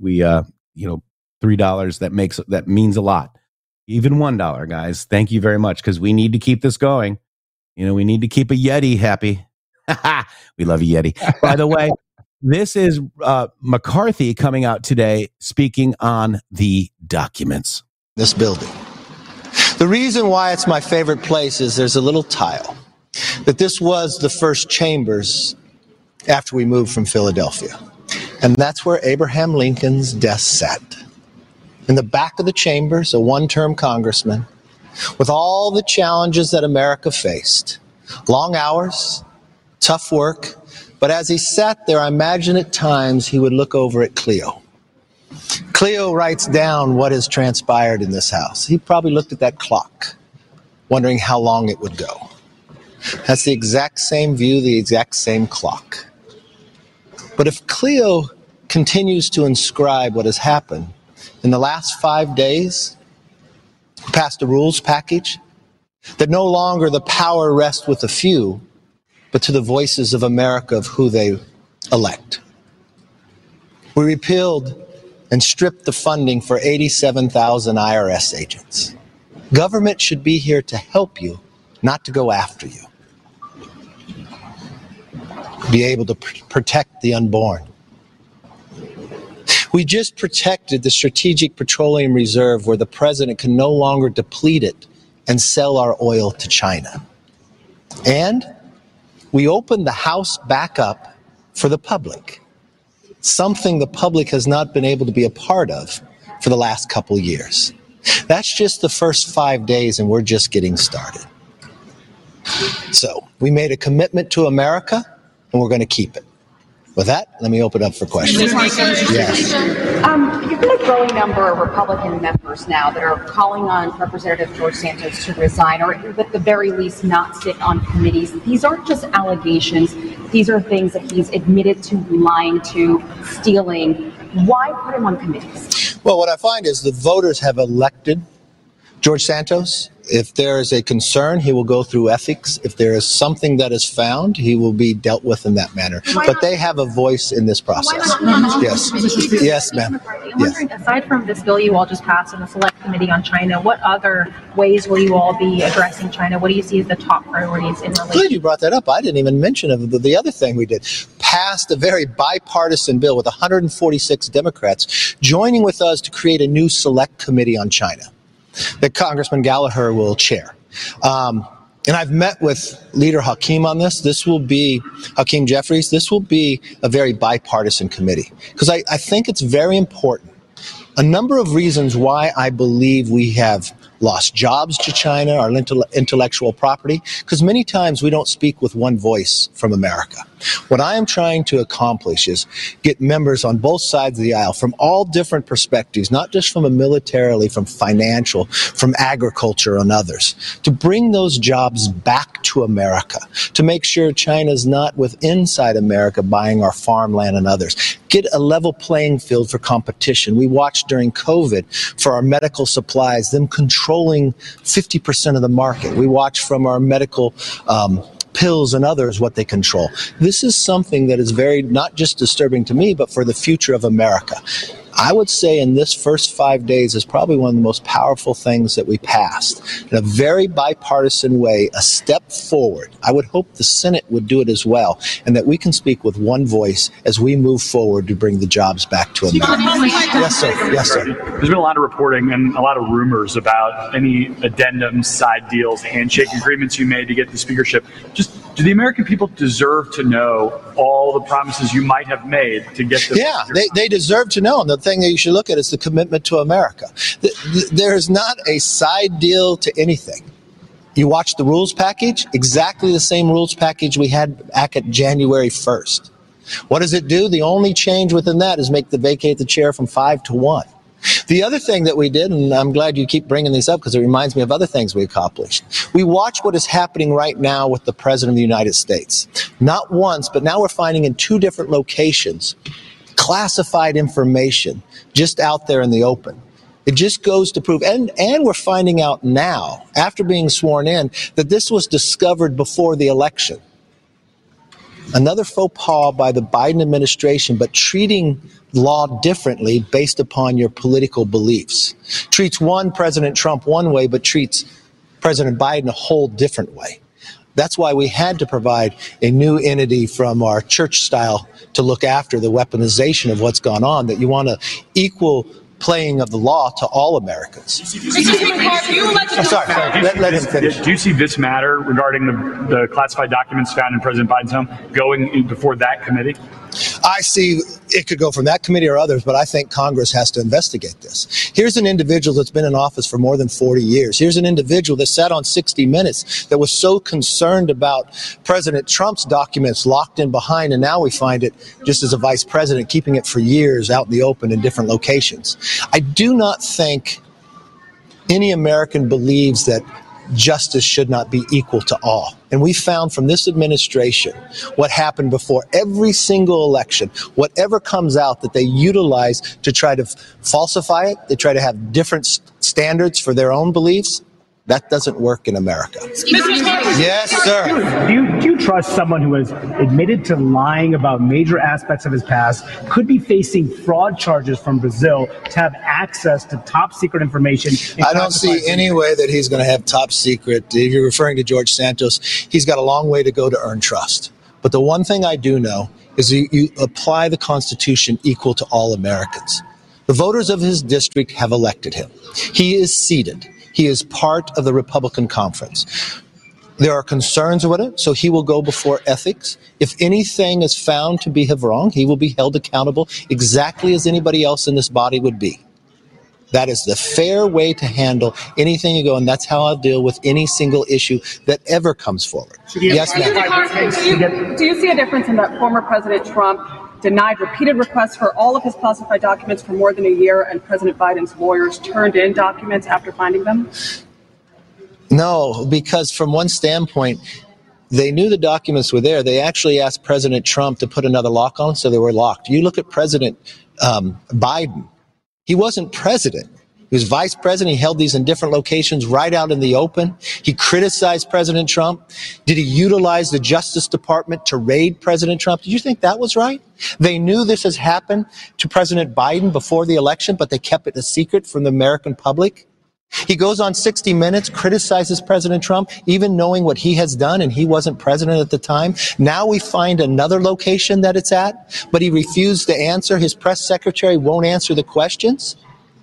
$3 that means a lot. Even $1, guys. Thank you very much, because we need to keep this going. We need to keep a Yeti happy. We love a Yeti. By the way, this is McCarthy coming out today speaking on the documents. This building. The reason why it's my favorite place is there's a little tile that this was the first chambers after we moved from Philadelphia. And that's where Abraham Lincoln's desk sat. In the back of the chambers, a one-term congressman, with all the challenges that America faced. Long hours, tough work, but as he sat there, I imagine at times he would look over at Cleo. Cleo writes down what has transpired in this house. He probably looked at that clock, wondering how long it would go. That's the exact same view, the exact same clock. But if Cleo continues to inscribe what has happened, in the last 5 days, passed a rules package that no longer the power rests with a few, but to the voices of America of who they elect. We repealed and stripped the funding for 87,000 IRS agents. Government should be here to help you, not to go after you. Be able to protect the unborn. We just protected the Strategic Petroleum Reserve, where the president can no longer deplete it and sell our oil to China. And we opened the House back up for the public, something the public has not been able to be a part of for the last couple of years. That's just the first 5 days, and we're just getting started. So we made a commitment to America, and we're going to keep it. With that, let me open up for questions. Yes. You've got a growing number of Republican members now that are calling on Representative George Santos to resign, or at the very least not sit on committees. These aren't just allegations. These are things that he's admitted to lying to, stealing. Why put him on committees? Well, what I find is the voters have elected George Santos. If there is a concern, he will go through ethics. If there is something that is found, he will be dealt with in that manner. But they have a voice in this process. Yes. Yes, ma'am. I'm wondering, aside from this bill you all just passed in the Select Committee on China, what other ways will you all be addressing China? What do you see as the top priorities in relation? Good, you brought that up. I didn't even mention the other thing we did. Passed a very bipartisan bill with 146 Democrats joining with us to create a new Select Committee on China that Congressman Gallagher will chair. And I've met with Leader Hakeem on this. This will be, Hakeem Jeffries, this will be a very bipartisan committee. Because I think it's very important. A number of reasons why I believe we have lost jobs to China, our intellectual property, because many times we don't speak with one voice from America. What I am trying to accomplish is get members on both sides of the aisle from all different perspectives, not just from a militarily, from financial, from agriculture and others, to bring those jobs back to America, to make sure China's not inside America buying our farmland and others. Get a level playing field for competition. We watched during COVID for our medical supplies, them controlling 50% of the market. We watched from our medical pills and others what they control. This is something that is very not just disturbing to me, but for the future of America. I would say in this first 5 days is probably one of the most powerful things that we passed in a very bipartisan way, a step forward. I would hope the Senate would do it as well, and that we can speak with one voice as we move forward to bring the jobs back to America. Yes, sir. Yes, sir. There's been a lot of reporting and a lot of rumors about any addendums, side deals, handshake agreements you made to get the speakership. Just, do the American people deserve to know all the promises you might have made to get the Yeah, they deserve to know. And the thing that you should look at is the commitment to America. There is not a side deal to anything. You watch the rules package, exactly the same rules package we had back at January 1st. What does it do? The only change within that is vacate the chair from 5 to 1. The other thing that we did, and I'm glad you keep bringing these up because it reminds me of other things we accomplished. We watch what is happening right now with the President of the United States. Not once, but now we're finding in 2 different locations classified information just out there in the open. It just goes to prove, and we're finding out now, after being sworn in, that this was discovered before the election. Another faux pas by the Biden administration, but treating law differently based upon your political beliefs. Treats President Trump one way, but treats President Biden a whole different way. That's why we had to provide a new entity from our church style to look after the weaponization of what's gone on, that you want to equal playing of the law to all Americans. I'm sorry, let him finish. Do you see this matter regarding the classified documents found in President Biden's home going before that committee? I see it could go from that committee or others, but I think Congress has to investigate this. Here's an individual that's been in office for more than 40 years. Here's an individual that sat on 60 Minutes that was so concerned about President Trump's documents locked in behind, and now we find it just as a vice president, keeping it for years out in the open in different locations. I do not think any American believes that justice should not be equal to all. And we found from this administration what happened before every single election, whatever comes out that they utilize to try to falsify it, they try to have different standards for their own beliefs. That doesn't work in America. Yes, sir. Do you trust someone who has admitted to lying about major aspects of his past, could be facing fraud charges from Brazil, to have access to top secret information? I don't see any way that he's going to have top secret. If you're referring to George Santos, he's got a long way to go to earn trust. But the one thing I do know is you apply the Constitution equal to all Americans. The voters of his district have elected him. He is seated. He is part of the Republican conference. There are concerns with it, so he will go before ethics. If anything is found to be wrong, he will be held accountable exactly as anybody else in this body would be. That is the fair way to handle anything you go, and that's how I'll deal with any single issue that ever comes forward. Yes, ma'am. Do you see a difference in that former President Trump denied repeated requests for all of his classified documents for more than a year, and President Biden's lawyers turned in documents after finding them? No, because from one standpoint, they knew the documents were there. They actually asked President Trump to put another lock on, so they were locked. You look at President Biden. He wasn't president. He was vice president. He held these in different locations right out in the open. He criticized President Trump. Did he utilize the Justice Department to raid President Trump? Did you think that was right? They knew this has happened to President Biden before the election, but they kept it a secret from the American public. He goes on 60 Minutes, criticizes President Trump, even knowing what he has done, and he wasn't president at the time. Now we find another location that it's at, but he refused to answer. His press secretary won't answer the questions.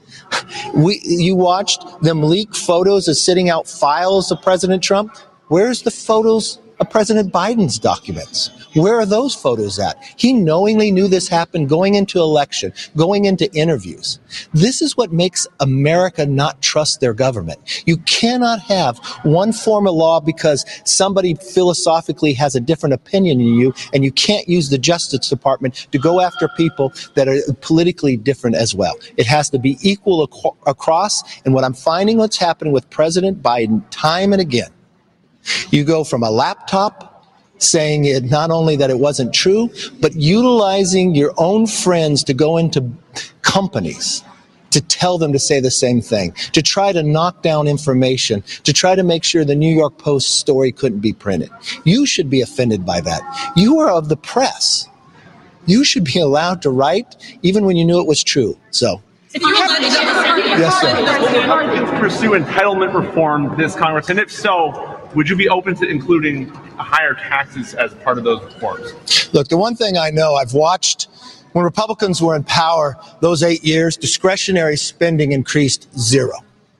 You watched them leak photos of sitting out files of President Trump. Where's the photos of President Biden's documents? Where are those photos at? He knowingly knew this happened going into election, going into interviews. This is what makes America not trust their government. You cannot have one form of law because somebody philosophically has a different opinion than you, and you can't use the Justice Department to go after people that are politically different as well. It has to be equal across, and what I'm finding what's happening with President Biden time and again, you go from a laptop saying it not only that it wasn't true, but utilizing your own friends to go into companies to tell them to say the same thing, to try to knock down information, to try to make sure the New York Post story couldn't be printed. You should be offended by that. You are of the press. You should be allowed to write even when you knew it was true. So. If you have Yes, sir. to pursue entitlement reform this Congress, and if so, would you be open to including higher taxes as part of those reforms? Look, the one thing I know, I've watched when Republicans were in power those 8 years, discretionary spending increased zero.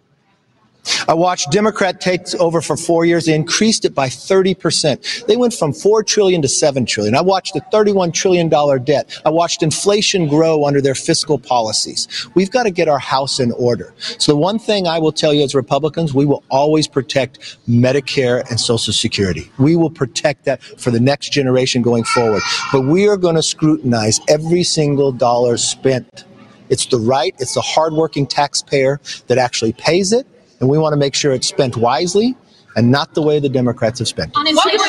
I watched Democrat take over for 4 years. They increased it by 30%. They went from $4 trillion to $7 trillion. I watched the $31 trillion debt. I watched inflation grow under their fiscal policies. We've got to get our house in order. So the one thing I will tell you as Republicans, we will always protect Medicare and Social Security. We will protect that for the next generation going forward. But we are going to scrutinize every single dollar spent. It's the hardworking taxpayer that actually pays it. And we want to make sure it's spent wisely and not the way the Democrats have spent it.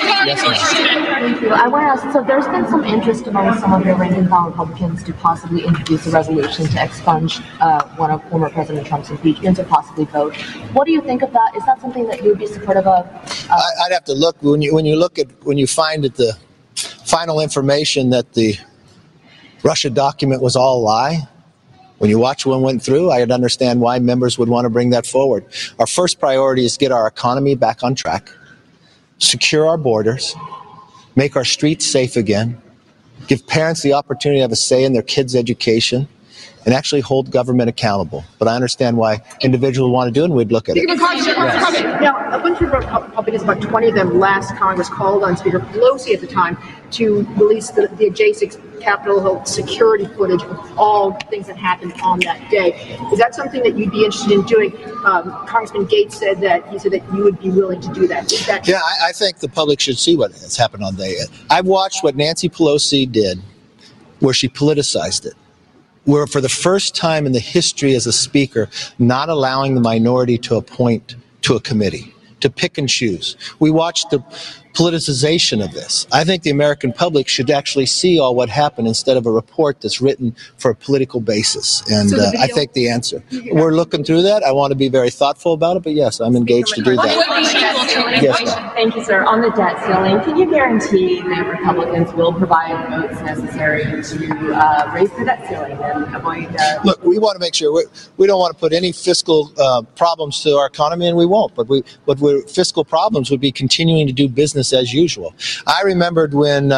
Thank you. I want to ask, so there's been some interest among some of your rank-and-file Republicans to possibly introduce a resolution to expunge one of former President Trump's impeachments or possibly vote. What do you think of that? Is that something that you would be supportive of? I'd have to look. When you find that the final information that the Russia document was all a lie, when you watch what went through, I'd understand why members would want to bring that forward. Our first priority is get our economy back on track, secure our borders, make our streets safe again, give parents the opportunity to have a say in their kids' education, and actually hold government accountable. But I understand why individuals want to do it, and we'd look at it. Now, a bunch of Republicans, about 20 of them last Congress, called on Speaker Pelosi at the time to release the adjacent Capitol Hill security footage of all things that happened on that day. Is that something that you'd be interested in doing? Congressman Gates said that you would be willing to do that. Yeah, I think the public should see what has happened on day. I've watched what Nancy Pelosi did, where she politicized it. Where for the first time in the history as a speaker, not allowing the minority to appoint to a committee, to pick and choose. We watched the politicization of this. I think the American public should actually see all what happened instead of a report that's written for a political basis. And I think the answer. We're looking through that. I want to be very thoughtful about it, but yes, I'm engaged to do that. Yes, ma'am. Thank you, sir. On the debt ceiling, can you guarantee that Republicans will provide votes necessary to raise the debt ceiling and avoid... Look, we want to make sure we don't want to put any fiscal problems to our economy, and we won't. But fiscal problems would be continuing to do business as usual. I remembered when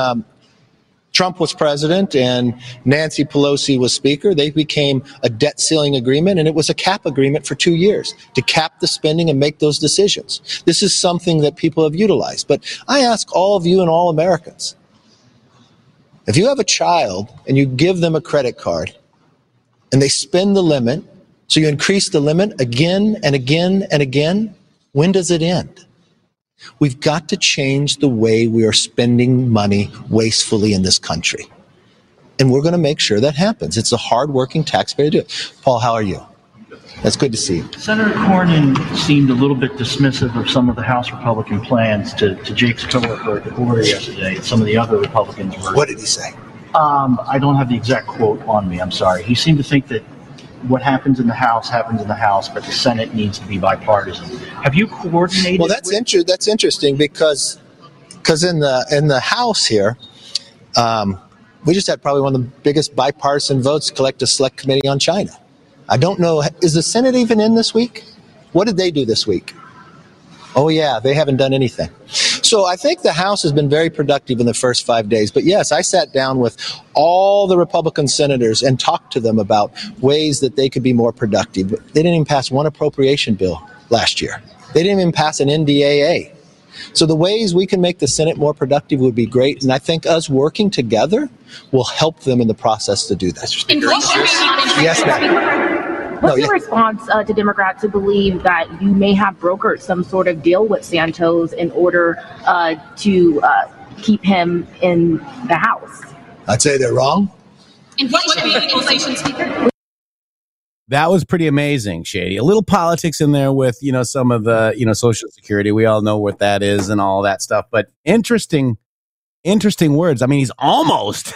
Trump was president and Nancy Pelosi was speaker, they became a debt ceiling agreement, and it was a cap agreement for 2 years to cap the spending and make those decisions. This is something that people have utilized. But I ask all of you and all Americans, if you have a child and you give them a credit card and they spend the limit, so you increase the limit again and again and again, when does it end? We've got to change the way we are spending money wastefully in this country. And we're going to make sure that happens. It's a hardworking taxpayer to do it. Paul, how are you? That's good to see you. Senator Cornyn seemed a little bit dismissive of some of the House Republican plans to Jake's coworker at the border yesterday. Some of the other Republicans were... What did he say? I don't have the exact quote on me. I'm sorry. He seemed to think that what happens in the House, but the Senate needs to be bipartisan. Have you coordinated? Well, that's interesting because in the House here, we just had probably one of the biggest bipartisan votes to collect a select committee on China. I don't know. Is the Senate even in this week? What did they do this week? Oh, yeah, they haven't done anything. So I think the House has been very productive in the first 5 days. But yes, I sat down with all the Republican senators and talked to them about ways that they could be more productive. They didn't even pass one appropriation bill last year. They didn't even pass an NDAA. So the ways we can make the Senate more productive would be great. And I think us working together will help them in the process to do that. Yes, ma'am. What's your response to Democrats who believe that you may have brokered some sort of deal with Santos in order to keep him in the House? I'd say they're wrong. Inflation, Speaker. That was pretty amazing, Shady. A little politics in there with, some of the, Social Security. We all know what that is and all that stuff. But interesting words. I mean, he's almost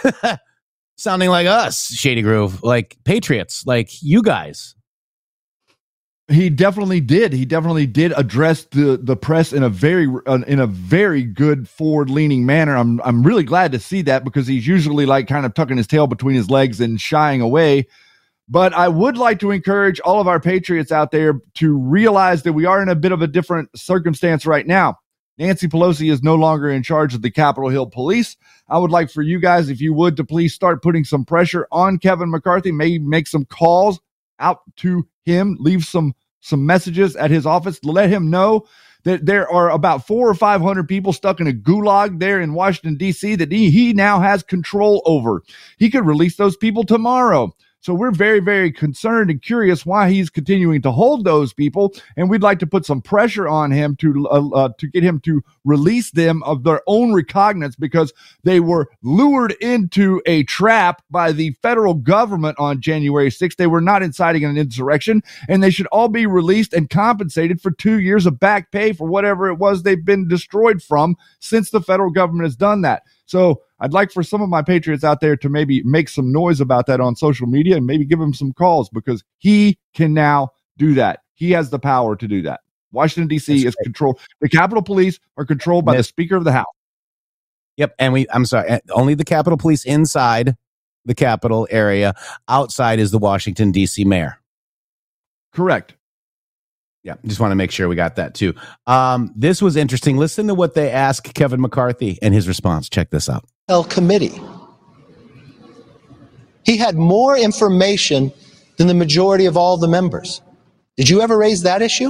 sounding like us, Shady Groove, like patriots, like you guys. He definitely did. He definitely did address the press in a very good forward-leaning manner. I'm really glad to see that, because he's usually like kind of tucking his tail between his legs and shying away. But I would like to encourage all of our patriots out there to realize that we are in a bit of a different circumstance right now. Nancy Pelosi is no longer in charge of the Capitol Hill Police. I would like for you guys, if you would, to please start putting some pressure on Kevin McCarthy, maybe make some calls out to him, leave some messages at his office to let him know that there are about 400 or 500 people stuck in a gulag there in Washington, D.C. that he now has control over. He could release those people tomorrow. So we're very, very concerned and curious why he's continuing to hold those people, and we'd like to put some pressure on him to get him to release them of their own recognizance, because they were lured into a trap by the federal government on January 6th. They were not inciting an insurrection, and they should all be released and compensated for 2 years of back pay for whatever it was they've been destroyed from since the federal government has done that. So I'd like for some of my patriots out there to maybe make some noise about that on social media and maybe give him some calls, because he can now do that. He has the power to do that. Washington, D.C. is controlled. The Capitol Police are controlled by the Speaker of the House. Yep. And I'm sorry, only the Capitol Police inside the Capitol area. Outside is the Washington, D.C. mayor. Correct. Yeah, just want to make sure we got that too. This was interesting. Listen to what they asked Kevin McCarthy and his response. Check this out. Committee. He had more information than the majority of all the members. Did you ever raise that issue?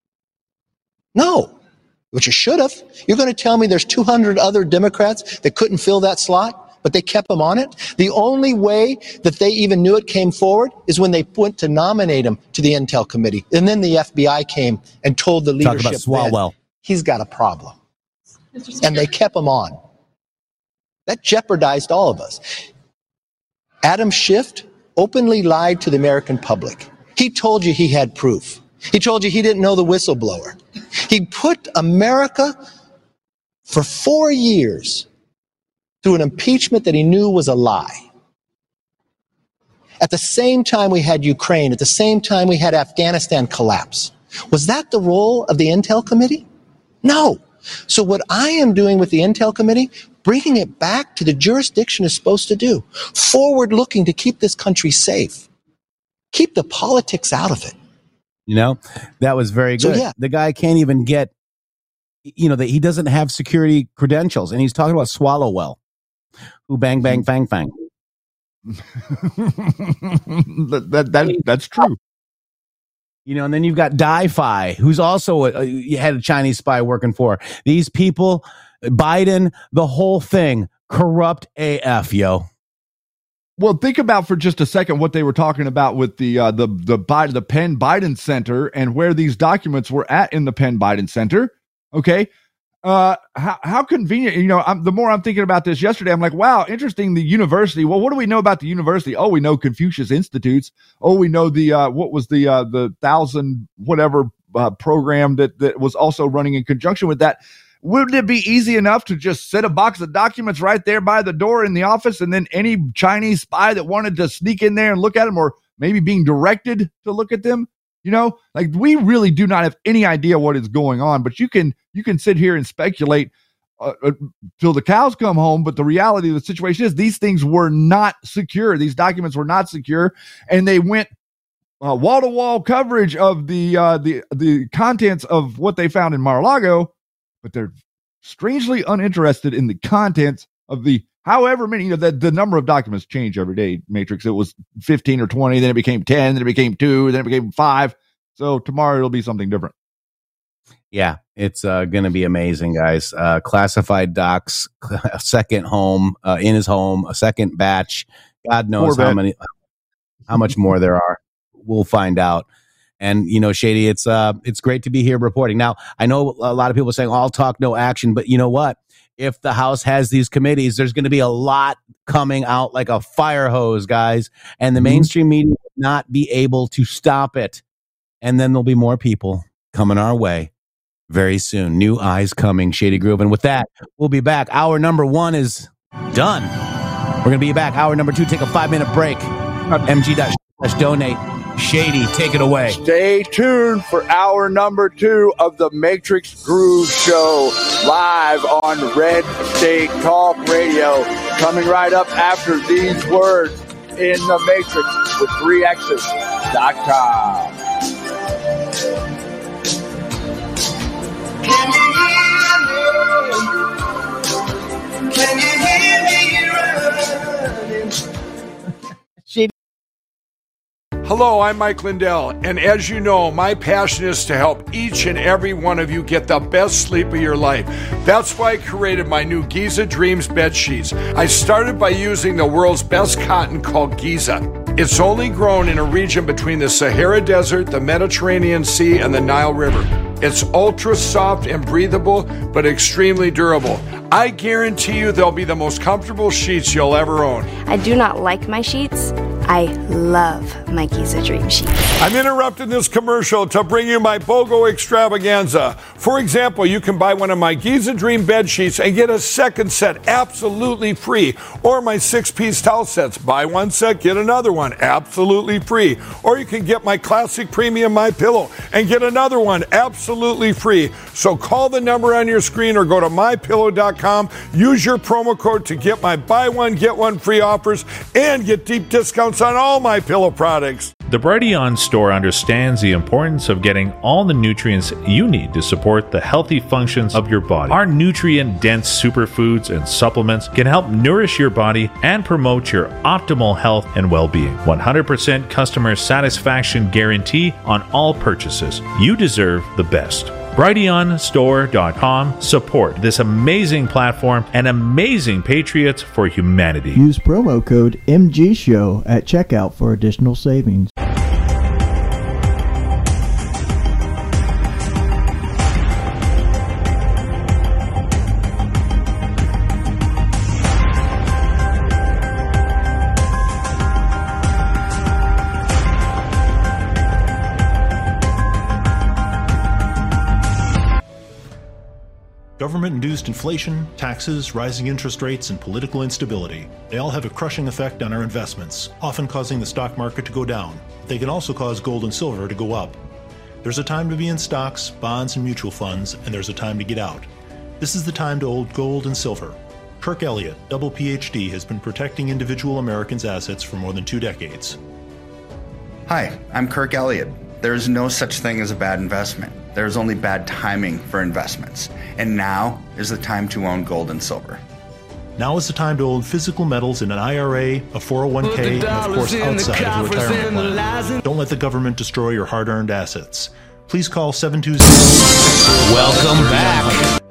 No, but you should have. You're going to tell me there's 200 other Democrats that couldn't fill that slot, but they kept him on it? The only way that they even knew it came forward is when they went to nominate him to the Intel Committee. And then the FBI came and told the leadership then, he's got a problem. And they kept him on. That jeopardized all of us. Adam Schiff openly lied to the American public. He told you he had proof. He told you he didn't know the whistleblower. He put America for 4 years through an impeachment that he knew was a lie. At the same time we had Ukraine, at the same time we had Afghanistan collapse. Was that the role of the Intel Committee? No. So what I am doing with the Intel Committee, bringing it back to the jurisdiction it's supposed to do. Forward looking to keep this country safe. Keep the politics out of it. You know, that was very good. So, yeah. The guy can't even get, that he doesn't have security credentials. And he's talking about Swallowwell, who bang, bang, fang, fang. That's true. And then you've got Di-Fi, who's also had a Chinese spy working for. These people, Biden, the whole thing, corrupt AF, yo. Well, think about for just a second what they were talking about with the Penn Biden Center and where these documents were at in the Penn Biden Center. Okay. How convenient, the more I'm thinking about this yesterday, I'm like, wow, interesting. The university. Well, what do we know about the university? Oh, we know Confucius Institutes. Oh, we know what was the 1,000 whatever program that was also running in conjunction with that. Wouldn't it be easy enough to just set a box of documents right there by the door in the office, and then any Chinese spy that wanted to sneak in there and look at them, or maybe being directed to look at them? We really do not have any idea what is going on, but you can sit here and speculate till the cows come home. But the reality of the situation is these things were not secure. These documents were not secure, and they went wall-to-wall coverage of the contents of what they found in Mar-a-Lago, but they're strangely uninterested in the contents of the however many, the number of documents change every day, Matrix. It was 15 or 20, then it became 10, then it became 2, then it became 5. So tomorrow it'll be something different. Yeah, it's going to be amazing, guys. Classified docs, a second home, in his home, a second batch. God knows how much more there are. We'll find out. And, Shady, it's great to be here reporting. Now, I know a lot of people are saying all talk, no action, but you know what? If the House has these committees, there's going to be a lot coming out like a fire hose, guys. And the mainstream media will not be able to stop it. And then there'll be more people coming our way very soon. New eyes coming, Shady Groove. And with that, we'll be back. Hour number 1 is done. We're going to be back. Hour number 2, take a 5-minute break. MG.show. donate. Shady, take it away. Stay tuned for hour number 2 of the Matrix Groove Show, live on Red State Talk Radio. Coming right up after these words in the Matrix with 3x's.com. Can you hear me? Can you hear me running? Hello, I'm Mike Lindell, and as you know, my passion is to help each and every one of you get the best sleep of your life. That's why I created my new Giza Dreams bed sheets. I started by using the world's best cotton called Giza. It's only grown in a region between the Sahara Desert, the Mediterranean Sea, and the Nile River. It's ultra soft and breathable, but extremely durable. I guarantee you they'll be the most comfortable sheets you'll ever own. I do not like my sheets. I love my Giza Dream sheets. I'm interrupting this commercial to bring you my BOGO extravaganza. For example, you can buy one of my Giza Dream bed sheets and get a second set absolutely free. Or my 6-piece towel sets. Buy one set, get another one absolutely free. Or you can get my classic premium MyPillow and get another one absolutely free. So call the number on your screen or go to mypillow.com. Use your promo code to get my buy one, get one free offers and get deep discounts on all my pillow products. The Brighteon store understands the importance of getting all the nutrients you need to support the healthy functions of your body. Our nutrient-dense superfoods and supplements can help nourish your body and promote your optimal health and well-being. 100% customer satisfaction guarantee on all purchases. You deserve the best. BrighteonStore.com. Support this amazing platform and amazing patriots for humanity. Use promo code MGSHOW at checkout for additional savings. Government-induced inflation, taxes, rising interest rates, and political instability. They all have a crushing effect on our investments, often causing the stock market to go down. They can also cause gold and silver to go up. There's a time to be in stocks, bonds, and mutual funds, and there's a time to get out. This is the time to hold gold and silver. Kirk Elliott, double PhD, has been protecting individual Americans' assets for more than 2 decades. Hi, I'm Kirk Elliott. There is no such thing as a bad investment. There's only bad timing for investments. And now is the time to own gold and silver. Now is the time to own physical metals in an IRA, a 401k, and of course outside of a retirement plan. Don't let the government destroy your hard-earned assets. Please call 720... Welcome back.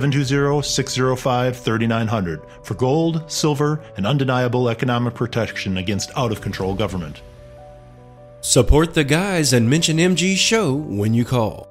720-605-3900 for gold, silver, and undeniable economic protection against out-of-control government. Support the guys and mention MG Show when you call.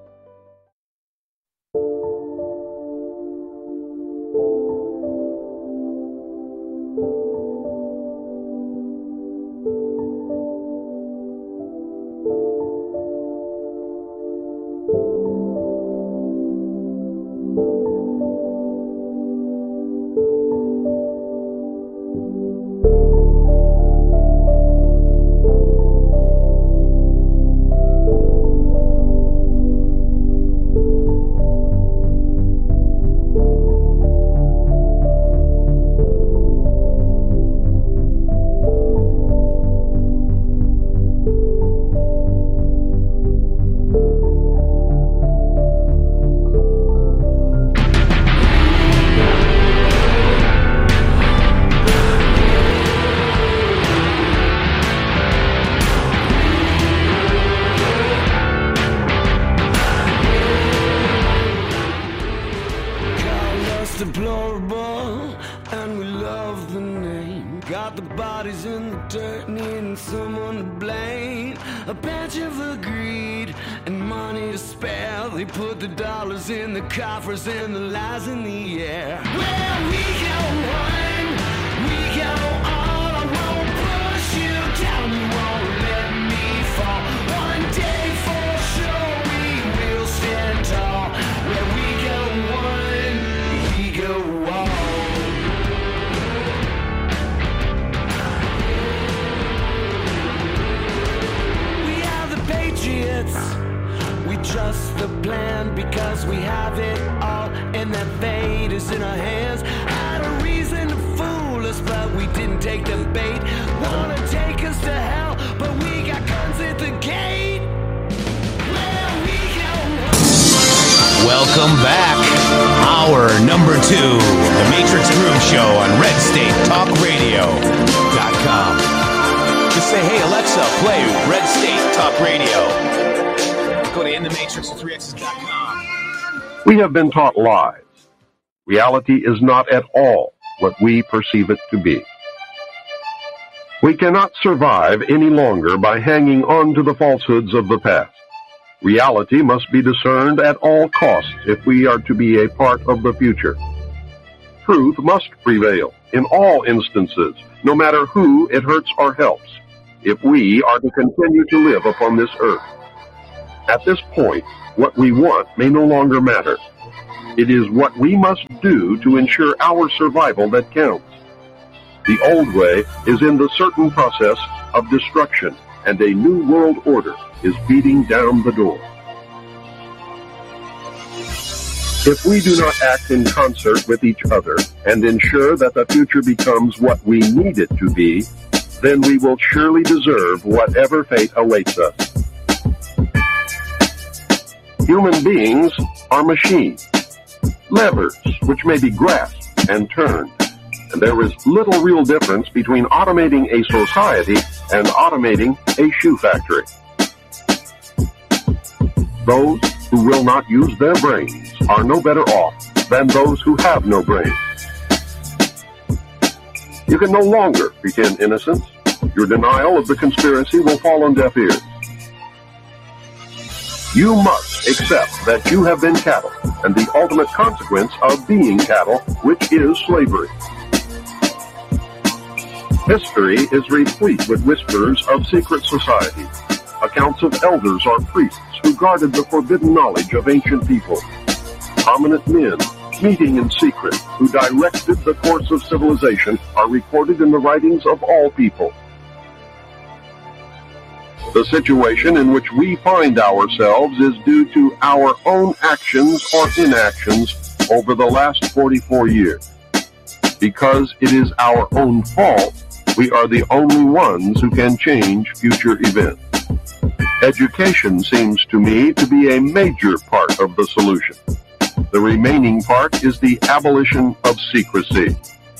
Coffers and the lies in the air. Where we go one, we go all. I won't push you down, you won't let me fall. One day for sure we will stand tall. Where we go one, we go all. knowing that fate is in our hands. Had a reason to fool us, but we didn't take the bait. Wanna take us to hell, but we got guns at the gate. Welcome back. Hour number 2, The Matrix Groove Show on RedStateTalkRadio.com. Just say, hey, Alexa, play Red State Talk Radio. Go to InTheMatrix3X's.com. We have been taught lies. Reality is not at all what we perceive it to be. We cannot survive any longer by hanging on to the falsehoods of the past. Reality must be discerned at all costs if we are to be a part of the future. Truth must prevail in all instances, no matter who it hurts or helps, if we are to continue to live upon this earth. At this point, what we want may no longer matter. It is what we must do to ensure our survival that counts. The old way is in the certain process of destruction, and a new world order is beating down the door. If we do not act in concert with each other and ensure that the future becomes what we need it to be, then we will surely deserve whatever fate awaits us. Human beings are machines, levers which may be grasped and turned, and there is little real difference between automating a society and automating a shoe factory. Those who will not use their brains are no better off than those who have no brains. You can no longer pretend innocence. Your denial of the conspiracy will fall on deaf ears. You must accept that you have been cattle, and the ultimate consequence of being cattle, which is slavery. History is replete with whispers of secret societies, accounts of elders or priests who guarded the forbidden knowledge of ancient people, prominent men meeting in secret who directed the course of civilization are recorded in the writings of all people. The situation in which we find ourselves is due to our own actions or inactions over the last 44 years. Because it is our own fault, we are the only ones who can change future events. Education seems to me to be a major part of the solution. The remaining part is the abolition of secrecy.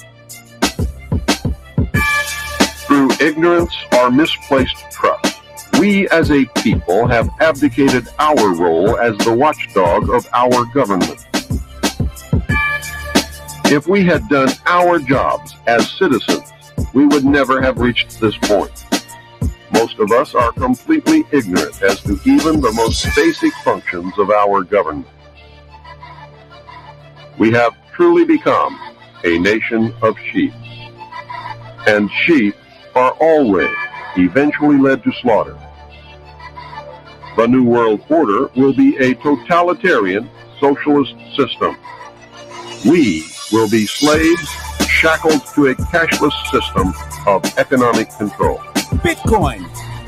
Through ignorance or misplaced trust, we as a people have abdicated our role as the watchdog of our government. If we had done our jobs as citizens, we would never have reached this point. Most of us are completely ignorant as to even the most basic functions of our government. We have truly become a nation of sheep. And sheep are always eventually led to slaughter. The New World Order will be a totalitarian socialist system. We will be slaves shackled to a cashless system of economic control. Bitcoin.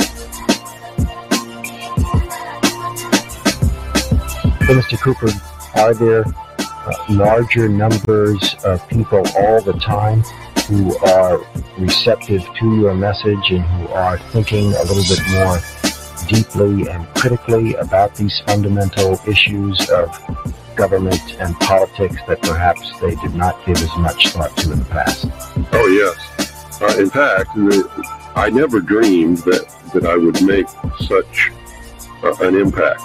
So, Mr. Cooper, are there larger numbers of people all the time who are receptive to your message and who are thinking a little bit more deeply and critically about these fundamental issues of government and politics that perhaps they did not give as much thought to in the past? Oh, yes. In fact, I never dreamed that I would make such an impact.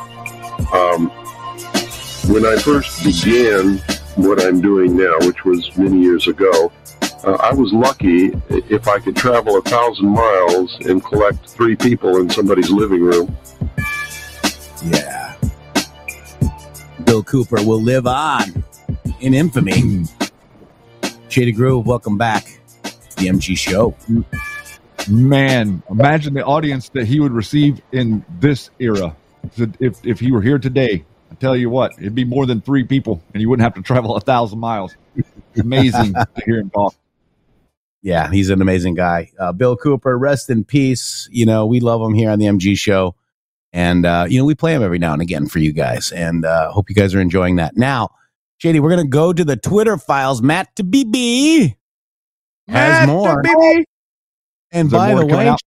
When I first began what I'm doing now, which was many years ago, I was lucky if I could travel 1,000 miles and collect 3 people in somebody's living room. Yeah. Bill Cooper will live on in infamy. Shady Groove, welcome back to the MG Show. Man, imagine the audience that he would receive in this era. If he were here today, I tell you what, it'd be more than 3 people, and you wouldn't have to travel 1,000 miles. It's amazing to hear him talk. Yeah, he's an amazing guy. Bill Cooper, rest in peace. You know, we love him here on the MG Show. And, we play him every now and again for you guys. And hope you guys are enjoying that. Now, Shady, we're going to go to the Twitter files. Matt to BB has Matt more. to BB. And Is there by more the coming way, out?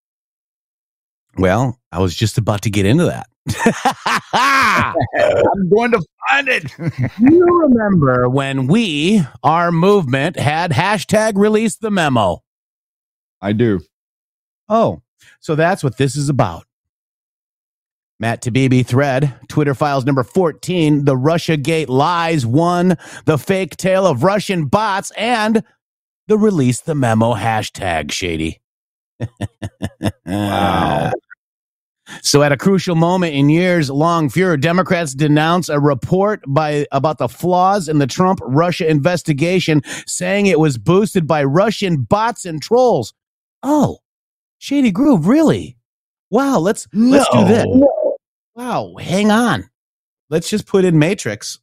well, I was just about to get into that. I'm going to find it. You remember when our movement, had hashtag release the memo? I do. Oh, so that's what this is about. Matt Tabibi thread, Twitter files number 14, the Russiagate lies, 1, the fake tale of Russian bots, and the release the memo hashtag, Shady. Wow. So at a crucial moment in years-long furor, Democrats denounce a report about the flaws in the Trump-Russia investigation, saying it was boosted by Russian bots and trolls. Oh, Shady Groove, really? Wow, let's do this. Wow, hang on. Let's just put in Matrix.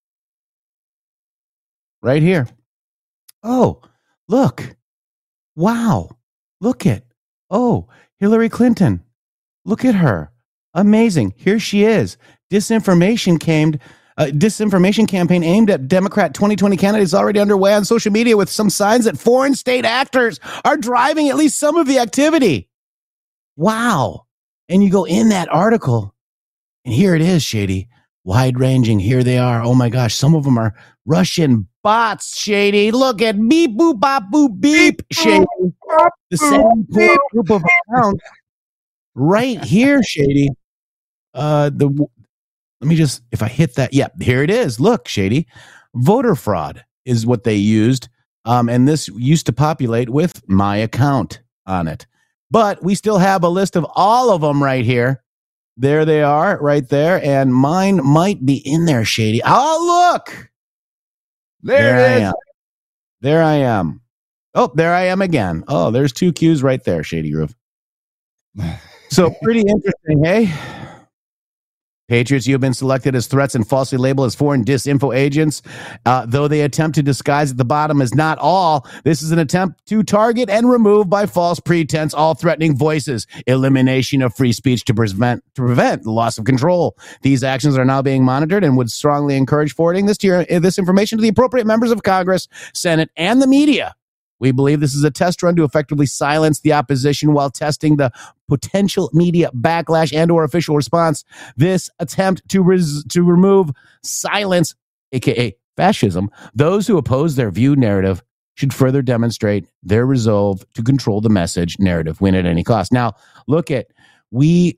Right here. Oh, look. Wow. Look at. Oh, Hillary Clinton. Look at her. Amazing. Here she is. Disinformation campaign aimed at Democrat 2020 candidates already underway on social media with some signs that foreign state actors are driving at least some of the activity. Wow. And you go in that article, and here it is, Shady. Wide-ranging. Here they are. Oh, my gosh. Some of them are Russian bots, Shady. Look at beep, boop, bop, boop, beep, Shady. The same group of accounts. Right here, Shady. Let me just, if I hit that, yeah, here it is. Look, Shady. Voter fraud is what they used. And this used to populate with my account on it. But we still have a list of all of them right here. There they are, right there. And mine might be in there, Shady. Oh, look. There it is. There I am. Oh, there I am again. Oh, there's 2 Qs right there, Shady Groove. So pretty interesting, hey? Patriots, you have been selected as threats and falsely labeled as foreign disinfo agents. Though they attempt to disguise at the bottom as not all, this is an attempt to target and remove by false pretense all threatening voices. Elimination of free speech to prevent the loss of control. These actions are now being monitored and would strongly encourage forwarding this information to the appropriate members of Congress, Senate, and the media. We believe this is a test run to effectively silence the opposition while testing the potential media backlash and or official response. This attempt to remove silence, aka fascism, those who oppose their view narrative should further demonstrate their resolve to control the message narrative, win at any cost. Now, look at, we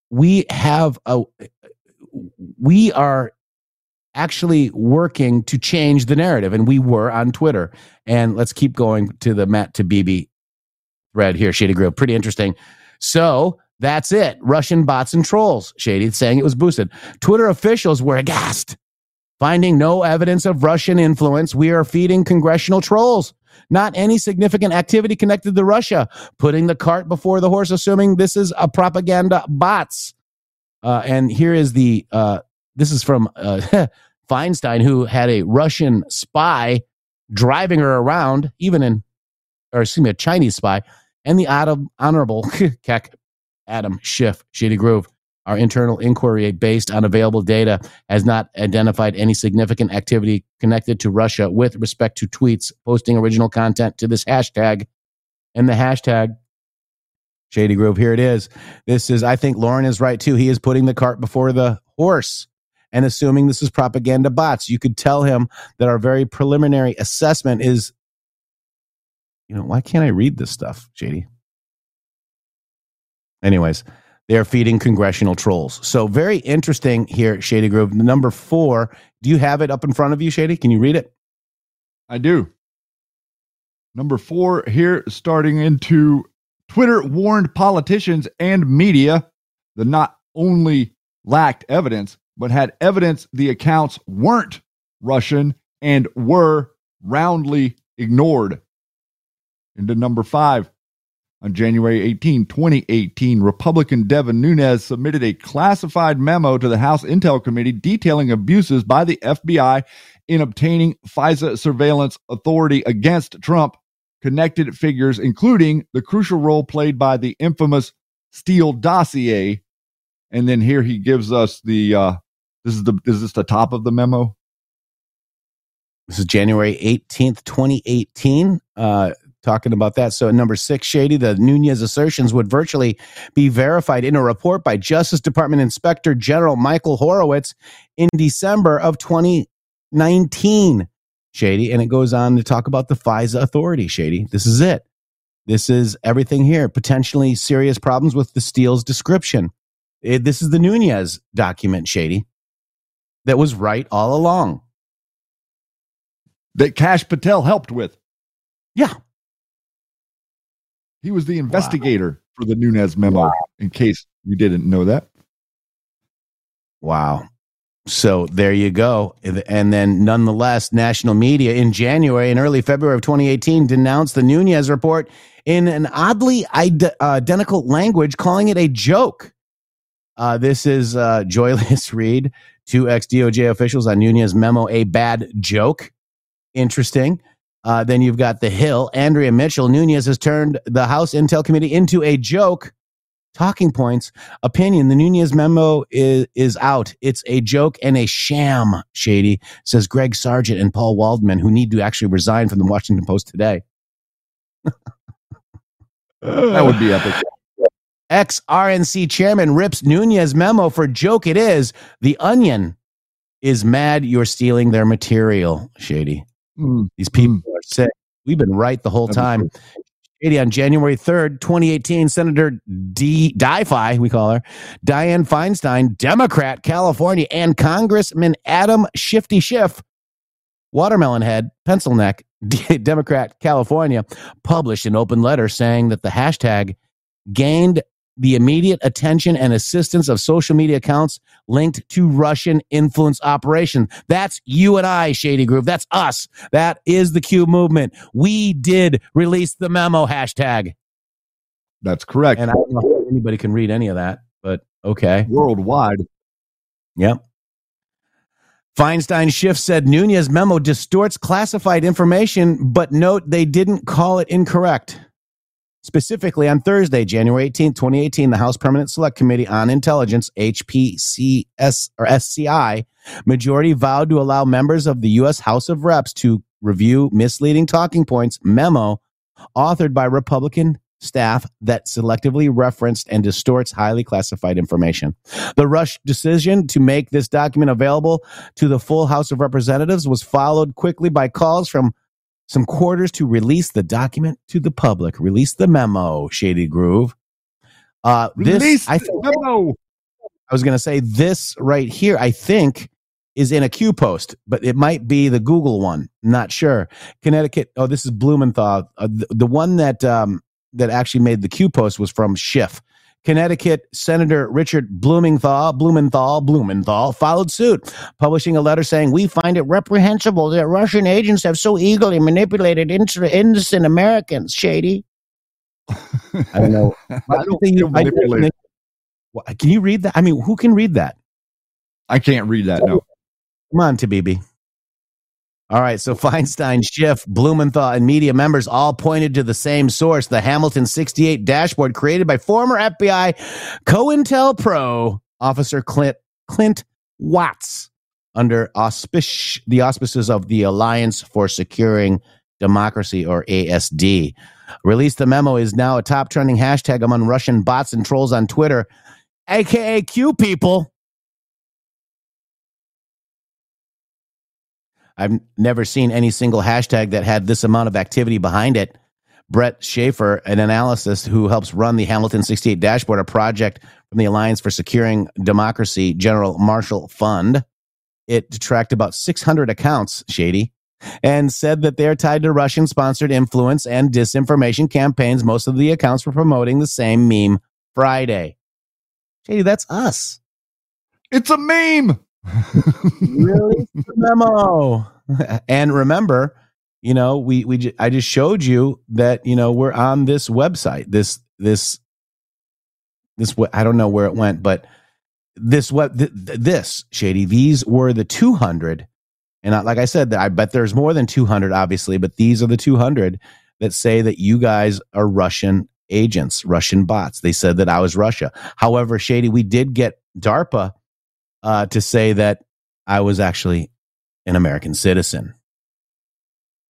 are actually working to change the narrative, and we were on Twitter. And let's keep going to the Matt Tabibi thread here, Shady Grove. Pretty interesting. So that's it. Russian bots and trolls, Shady, saying it was boosted. Twitter officials were aghast, finding no evidence of Russian influence. We are feeding congressional trolls. Not any significant activity connected to Russia. Putting the cart before the horse, assuming this is a propaganda bots. And here is the, this is from Feinstein, who had a Russian spy driving her around, a Chinese spy, and the Honorable Adam Schiff, Shady Groove. Our internal inquiry based on available data has not identified any significant activity connected to Russia with respect to tweets posting original content to this hashtag. And the hashtag, Shady Groove, here it is. This is, I think Lauren is right too. He is putting the cart before the horse and assuming this is propaganda bots. You could tell him that our very preliminary assessment is, why can't I read this stuff, Shady? Anyways, they are feeding congressional trolls. So very interesting here, Shady Grove. Number 4, do you have it up in front of you, Shady? Can you read it? I do. Number 4 here, starting into Twitter warned politicians and media that not only lacked evidence, but had evidence the accounts weren't Russian and were roundly ignored. Into number 5. On January 18, 2018, Republican Devin Nunes submitted a classified memo to the House Intel Committee detailing abuses by the FBI in obtaining FISA surveillance authority against Trump, connected figures, including the crucial role played by the infamous Steele dossier. And then here he gives us the, is this the top of the memo? This is January 18th, 2018. Talking about that. So at number 6, Shady, the Nunes assertions would virtually be verified in a report by Justice Department Inspector General Michael Horowitz in December of 2019, Shady. And it goes on to talk about the FISA authority, Shady. This is it. This is everything here. Potentially serious problems with the Steele's description. This is the Nunes document, Shady, that was right all along. That Kash Patel helped with. Yeah. He was the investigator for the Nunes memo, in case you didn't know that. Wow. So there you go. And then nonetheless, national media in January and early February of 2018 denounced the Nunes report in an oddly identical language, calling it a joke. This is Joyless Read, 2 ex-DOJ officials on Nunes memo, a bad joke. Interesting. Then you've got The Hill. Andrea Mitchell. Nunes has turned the House Intel Committee into a joke. Talking points. Opinion. The Nunes memo is out. It's a joke and a sham, Shady, says Greg Sargent and Paul Waldman, who need to actually resign from the Washington Post today. That would be epic. Ex-RNC chairman rips Nunes memo for joke it is. The Onion is mad you're stealing their material, Shady. These people are sick. We've been right the whole time. Shady, on January 3rd, 2018, Senator Di-Fi, we call her, Dianne Feinstein, Democrat, California, and Congressman Adam Shifty Schiff, Watermelon Head, Pencil Neck, Democrat, California, published an open letter saying that the hashtag gained the immediate attention and assistance of social media accounts linked to Russian influence operation. That's you and I, Shady Groove. That's us. That is the Q movement. We did release the memo hashtag. That's correct. And I don't know if anybody can read any of that, but okay. Worldwide. Yep. Feinstein Schiff said Nunes memo distorts classified information, but note they didn't call it incorrect. Specifically, on Thursday, January 18th, 2018, the House Permanent Select Committee on Intelligence, HPCS or SCI, majority vowed to allow members of the U.S. House of Reps to review misleading talking points memo authored by Republican staff that selectively referenced and distorts highly classified information. The rush decision to make this document available to the full House of Representatives was followed quickly by calls from some quarters to release the document to the public. Release the memo, Shady Groove. Release the memo. I was going to say this right here, I think, is in a Q post, but it might be the Google one. Not sure. Connecticut. Oh, this is Blumenthal. The one that that actually made the Q post was from Schiff. Connecticut Senator Richard Blumenthal followed suit, publishing a letter saying, "We find it reprehensible that Russian agents have so eagerly manipulated innocent Americans." Shady. I don't know. Can you read that? I mean, who can read that? I can't read that. No. Come on, Tabibi. All right, so Feinstein, Schiff, Blumenthal, and media members all pointed to the same source, the Hamilton 68 dashboard created by former FBI COINTELPRO officer Clint Watts under the auspices of the Alliance for Securing Democracy, or ASD. Release the memo is now a top trending hashtag among Russian bots and trolls on Twitter, aka Q people. I've never seen any single hashtag that had this amount of activity behind it. Brett Schaefer, an analyst who helps run the Hamilton 68 dashboard, a project from the Alliance for Securing Democracy General Marshall Fund. It tracked about 600 accounts, Shady, and said that they're tied to Russian-sponsored influence and disinformation campaigns. Most of the accounts were promoting the same meme Friday. Shady, that's us. It's a meme. Release the memo. And remember, you know, I just showed you that, you know, we're on this website. This I don't know where it went, but this Shady, these were the 200. And like I said, I bet there's more than 200, obviously, but these are the 200 that say that you guys are Russian agents, Russian bots. They said that I was Russia. However, Shady, we did get DARPA to say that I was actually an American citizen.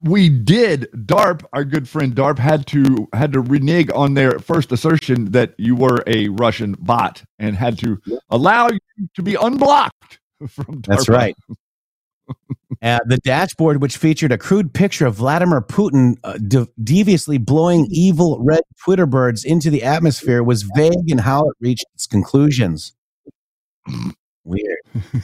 we did. DARP, our good friend DARP, had to renege on their first assertion that you were a Russian bot and had to allow you to be unblocked from DARPA. That's right. The dashboard, which featured a crude picture of Vladimir Putin deviously blowing evil red Twitter birds into the atmosphere, was vague in how it reached its conclusions. Weird.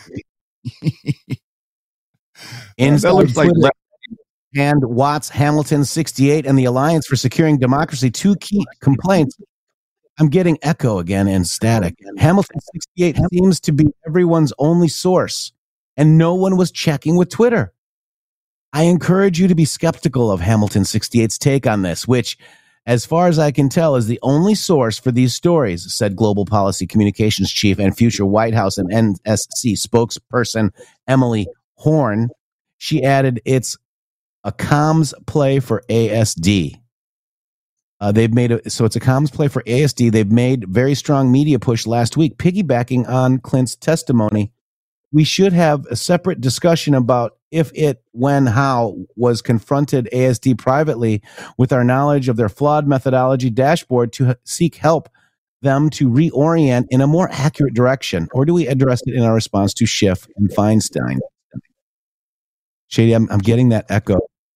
That looks like and Watts, Hamilton 68, and the Alliance for Securing Democracy. Two key complaints. I'm getting echo again and static. Hamilton 68 seems to be everyone's only source, and no one was checking with Twitter. I encourage you to be skeptical of Hamilton 68's take on this, which, as far as I can tell, is the only source for these stories, said Global Policy Communications Chief and future White House and NSC spokesperson Emily Horn. She added, it's a comms play for ASD. So it's a comms play for ASD. They've made very strong media push last week, piggybacking on Clint's testimony. We should have a separate discussion about if it, when, how was confronted ASD privately with our knowledge of their flawed methodology dashboard to seek help them to reorient in a more accurate direction, or do we address it in our response to Schiff and Feinstein? Shady, I'm getting that echo.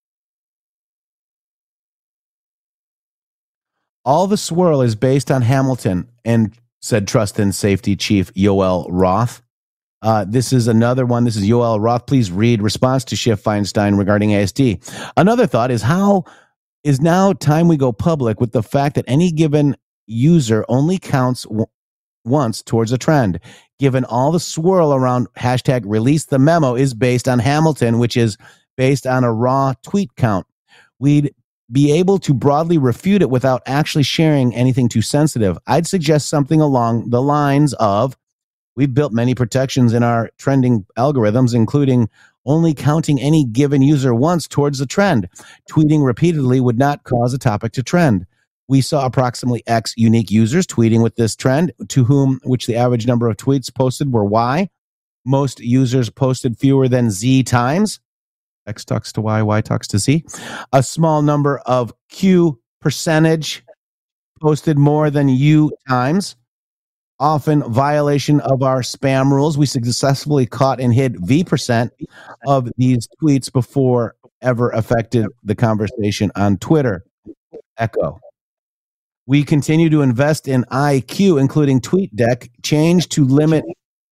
All the swirl is based on Hamilton, and said Trust and Safety Chief Yoel Roth. This is another one. This is Yoel Roth. Please read response to Schiff Feinstein regarding ASD. Another thought is how is now time we go public with the fact that any given user only counts once towards a trend. Given all the swirl around hashtag release the memo is based on Hamilton, which is based on a raw tweet count. We'd be able to broadly refute it without actually sharing anything too sensitive. I'd suggest something along the lines of, we've built many protections in our trending algorithms, including only counting any given user once towards the trend. Tweeting repeatedly would not cause a topic to trend. We saw approximately X unique users tweeting with this trend, to whom which the average number of tweets posted were Y. Most users posted fewer than Z times. X talks to Y, Y talks to Z. A small number of Q percentage posted more than U times. Often violation of our spam rules. We successfully caught and hid V% of these tweets before ever affected the conversation on Twitter. Echo. We continue to invest in IQ, including TweetDeck, change to limit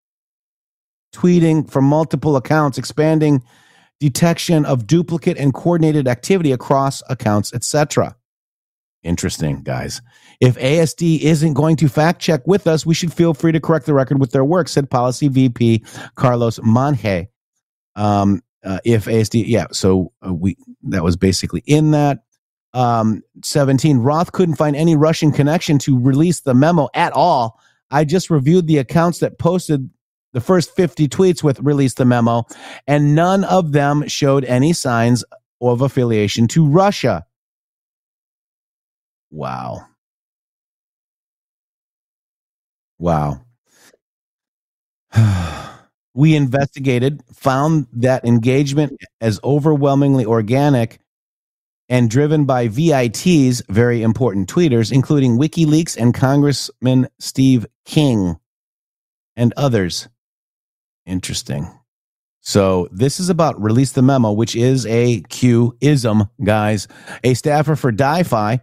tweeting from multiple accounts, expanding detection of duplicate and coordinated activity across accounts, etc. Interesting, guys. If ASD isn't going to fact check with us, we should feel free to correct the record with their work, said Policy VP Carlos Monge. If ASD, yeah, so that was basically in that. 17, Roth couldn't find any Russian connection to release the memo at all. I just reviewed the accounts that posted the first 50 tweets with release the memo, and none of them showed any signs of affiliation to Russia. Wow. We investigated, found that engagement as overwhelmingly organic and driven by VITs, very important tweeters, including WikiLeaks and Congressman Steve King and others. Interesting. So this is about release the memo, which is a Q-ism, guys. A staffer for DiFi,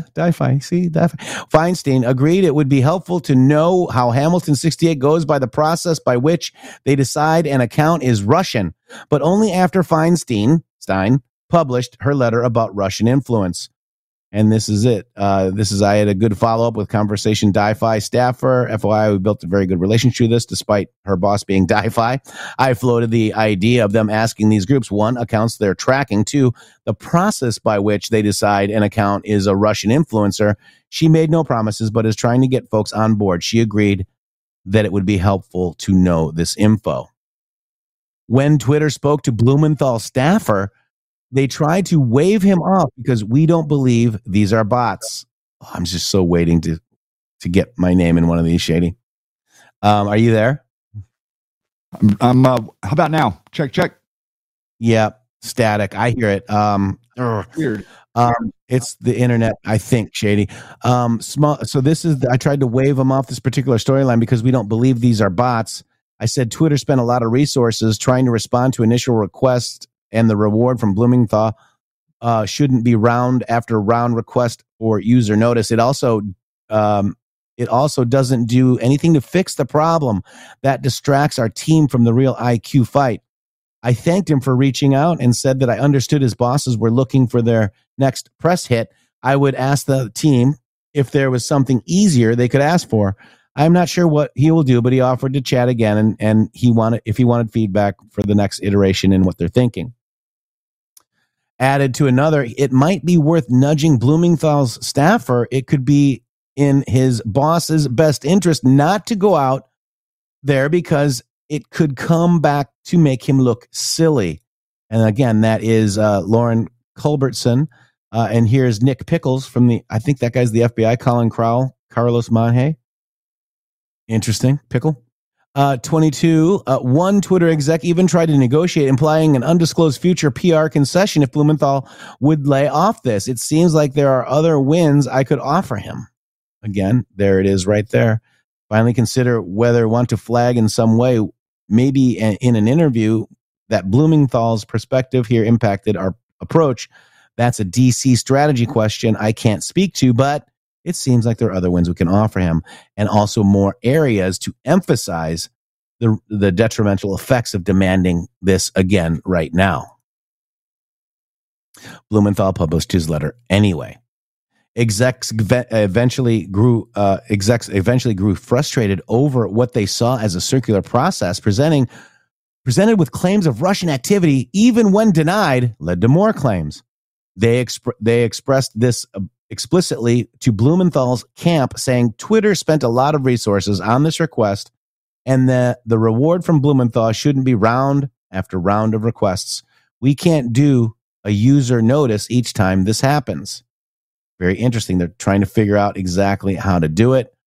Feinstein agreed it would be helpful to know how Hamilton 68 goes by the process by which they decide an account is Russian, but only after Feinstein published her letter about Russian influence. And this is it. I had a good follow-up with Conversation DiFi staffer. FYI, we built a very good relationship with this, despite her boss being DiFi. I floated the idea of them asking these groups, one, accounts they're tracking, two, the process by which they decide an account is a Russian influencer. She made no promises, but is trying to get folks on board. She agreed that it would be helpful to know this info. When Twitter spoke to Blumenthal staffer, they tried to wave him off because we don't believe these are bots. Oh, I'm just so waiting to get my name in one of these, Shady. Are you there? How about now? Check. Yeah. static. I hear it. Weird. It's the internet, I think, Shady. So this is, I tried to wave them off this particular storyline because we don't believe these are bots. I said Twitter spent a lot of resources trying to respond to initial requests, and the reward from Blumenthal shouldn't be round after round request or user notice. It also doesn't do anything to fix the problem. That distracts our team from the real IQ fight. I thanked him for reaching out and said that I understood his bosses were looking for their next press hit. I would ask the team if there was something easier they could ask for. I'm not sure what he will do, but he offered to chat again, and he wanted feedback for the next iteration in what they're thinking. Added to another, it might be worth nudging Blumenthal's staffer. It could be in his boss's best interest not to go out there because it could come back to make him look silly. And again, that is Lauren Culbertson. And here's Nick Pickles from I think that guy's the FBI, Colin Crowell, Carlos Monje. Interesting. Pickle. 22. One Twitter exec even tried to negotiate, implying an undisclosed future PR concession if Blumenthal would lay off this. It seems like there are other wins I could offer him. Again, there it is right there. Finally consider whether want to flag in some way, maybe in an interview, that Blumenthal's perspective here impacted our approach. That's a DC strategy question I can't speak to, but it seems like there are other wins we can offer him, and also more areas to emphasize the detrimental effects of demanding this again right now. Blumenthal published his letter anyway. Execs eventually grew frustrated over what they saw as a circular process presented with claims of Russian activity, even when denied, led to more claims. They expressed this explicitly to Blumenthal's camp, saying Twitter spent a lot of resources on this request, and the reward from Blumenthal shouldn't be round after round of requests. We can't do a user notice each time this happens. Very interesting. They're trying to figure out exactly how to do it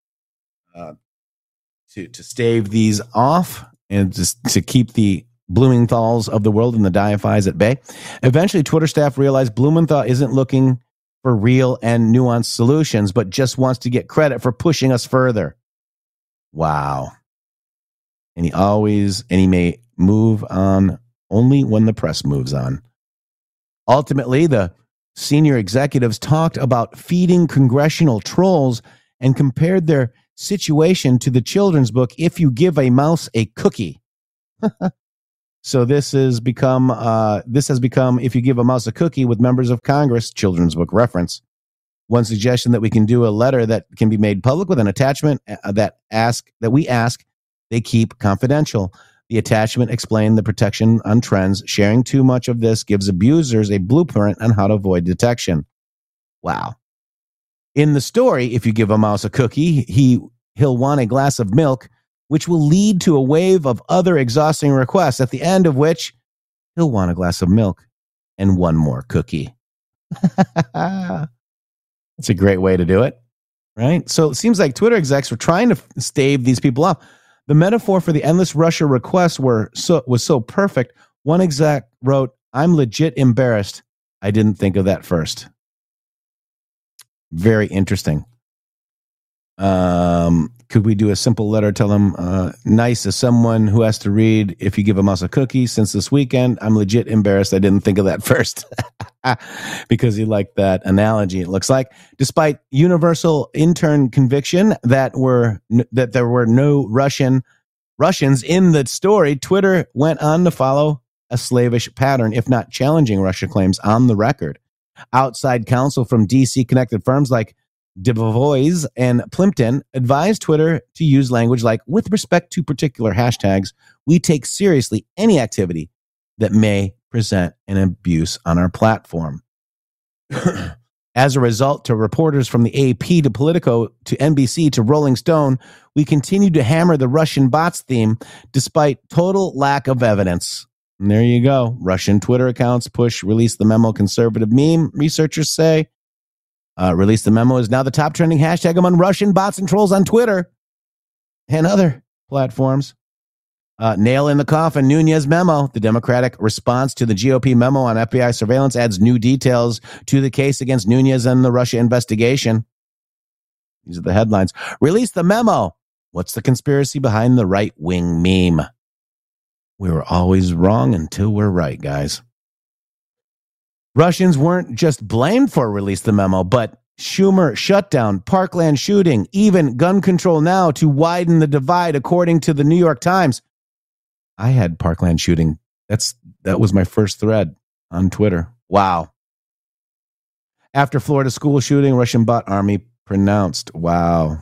to stave these off and just to keep the Blumenthals of the world and the Diaphis at bay. Eventually, Twitter staff realized Blumenthal isn't looking for real and nuanced solutions, but just wants to get credit for pushing us further. Wow. And he may move on only when the press moves on. Ultimately, the senior executives talked about feeding congressional trolls and compared their situation to the children's book, If You Give a Mouse a Cookie. So this has become If You Give a Mouse a Cookie with members of Congress, children's book reference. One suggestion that we can do a letter that can be made public with an attachment that we ask they keep confidential. The attachment explained the protection on trends. Sharing too much of this gives abusers a blueprint on how to avoid detection. Wow. In the story, if you give a mouse a cookie, he'll want a glass of milk, which will lead to a wave of other exhausting requests, at the end of which he'll want a glass of milk and one more cookie. That's a great way to do it, right? So it seems like Twitter execs were trying to stave these people off. The metaphor for the endless Russia requests was so perfect. One exec wrote, "I'm legit embarrassed. I didn't think of that first." Very interesting. Could we do a simple letter? Tell them, nice as someone who has to read If You Give a Mouse a Cookie since this weekend. I'm legit embarrassed. I didn't think of that first. Because he liked that analogy, it looks like. Despite universal intern conviction that there were no Russians in the story, Twitter went on to follow a slavish pattern, if not challenging Russia claims on the record. Outside counsel from DC-connected firms like Debevoise and Plimpton advised Twitter to use language like, with respect to particular hashtags, we take seriously any activity that may present an abuse on our platform. As a result, to reporters from the AP to Politico to NBC to Rolling Stone, we continued to hammer the Russian bots theme despite total lack of evidence. And there you go. Russian Twitter accounts release the memo conservative meme, researchers say. Release the memo is now the top trending hashtag among Russian bots and trolls on Twitter and other platforms. Nail in the coffin, Nunez memo. The Democratic response to the GOP memo on FBI surveillance adds new details to the case against Nunez and the Russia investigation. These are the headlines. Release the memo. What's the conspiracy behind the right-wing meme? We were always wrong until we're right, guys. Russians weren't just blamed for release the memo, but Schumer shutdown, Parkland shooting, even gun control now to widen the divide, according to the New York Times. I had Parkland shooting. That was my first thread on Twitter. Wow. After Florida school shooting, Russian bot army pronounced. Wow.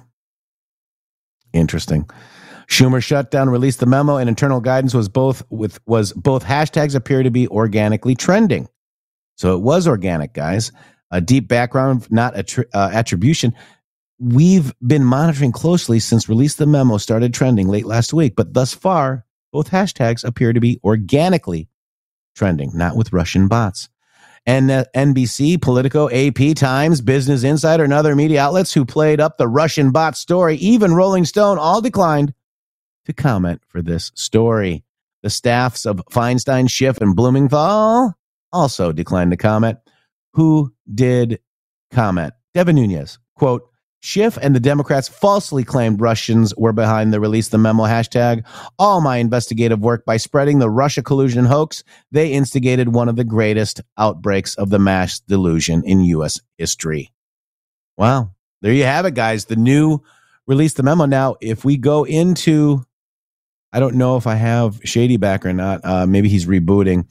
Interesting. Schumer shutdown, released the memo, and internal guidance was both hashtags appear to be organically trending. So it was organic, guys. A deep background, not attribution. We've been monitoring closely since release the memo started trending late last week, but thus far, both hashtags appear to be organically trending, not with Russian bots. And NBC, Politico, AP, Times, Business Insider, and other media outlets who played up the Russian bot story, even Rolling Stone, all declined to comment for this story. The staffs of Feinstein, Schiff, and Blumenthal also declined to comment. Who did comment? Devin Nunes, quote, Schiff and the Democrats falsely claimed Russians were behind the release the memo hashtag. All my investigative work by spreading the Russia collusion hoax, they instigated one of the greatest outbreaks of the mass delusion in U.S. history. Wow. There you have it, guys. The new release the memo. Now, if we go into, I don't know if I have Shady back or not. Maybe he's rebooting.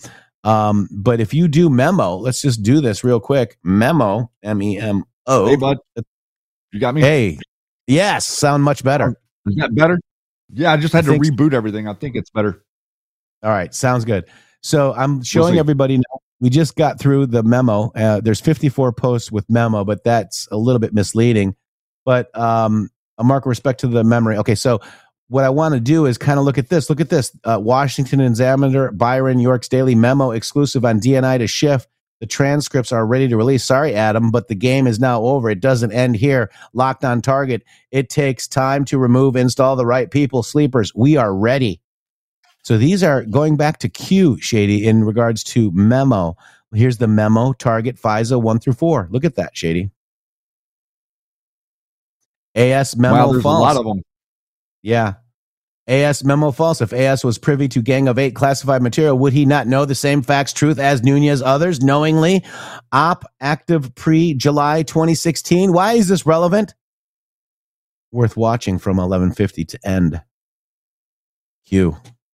But if you do memo, let's just do this real quick. Memo, M-E-M-O. Hey, bud. You got me? Hey. Yes. Sound much better. Is that better? Yeah, I just had to reboot everything. I think it's better. All right. Sounds good. So I'm showing everybody now. We just got through the memo. There's 54 posts with memo, but that's a little bit misleading. But a mark of respect to the memory. Okay, so what I want to do is kind of look at this. Look at this. Washington Examiner, Byron, York's Daily Memo exclusive on DNI to Schiff. The transcripts are ready to release. Sorry, Adam, but the game is now over. It doesn't end here. Locked on target. It takes time to remove, install the right people, sleepers. We are ready. So these are going back to Q, Shady, in regards to memo. Here's the memo, target, FISA 1 through 4. Look at that, Shady. AS memo wow, there's false. A lot of them. Yeah. AS memo false. If AS was privy to Gang of 8 classified material, would he not know the same facts, truth as Nunez others knowingly? Op active pre-July 2016. Why is this relevant? Worth watching from 11:50 to end. Q.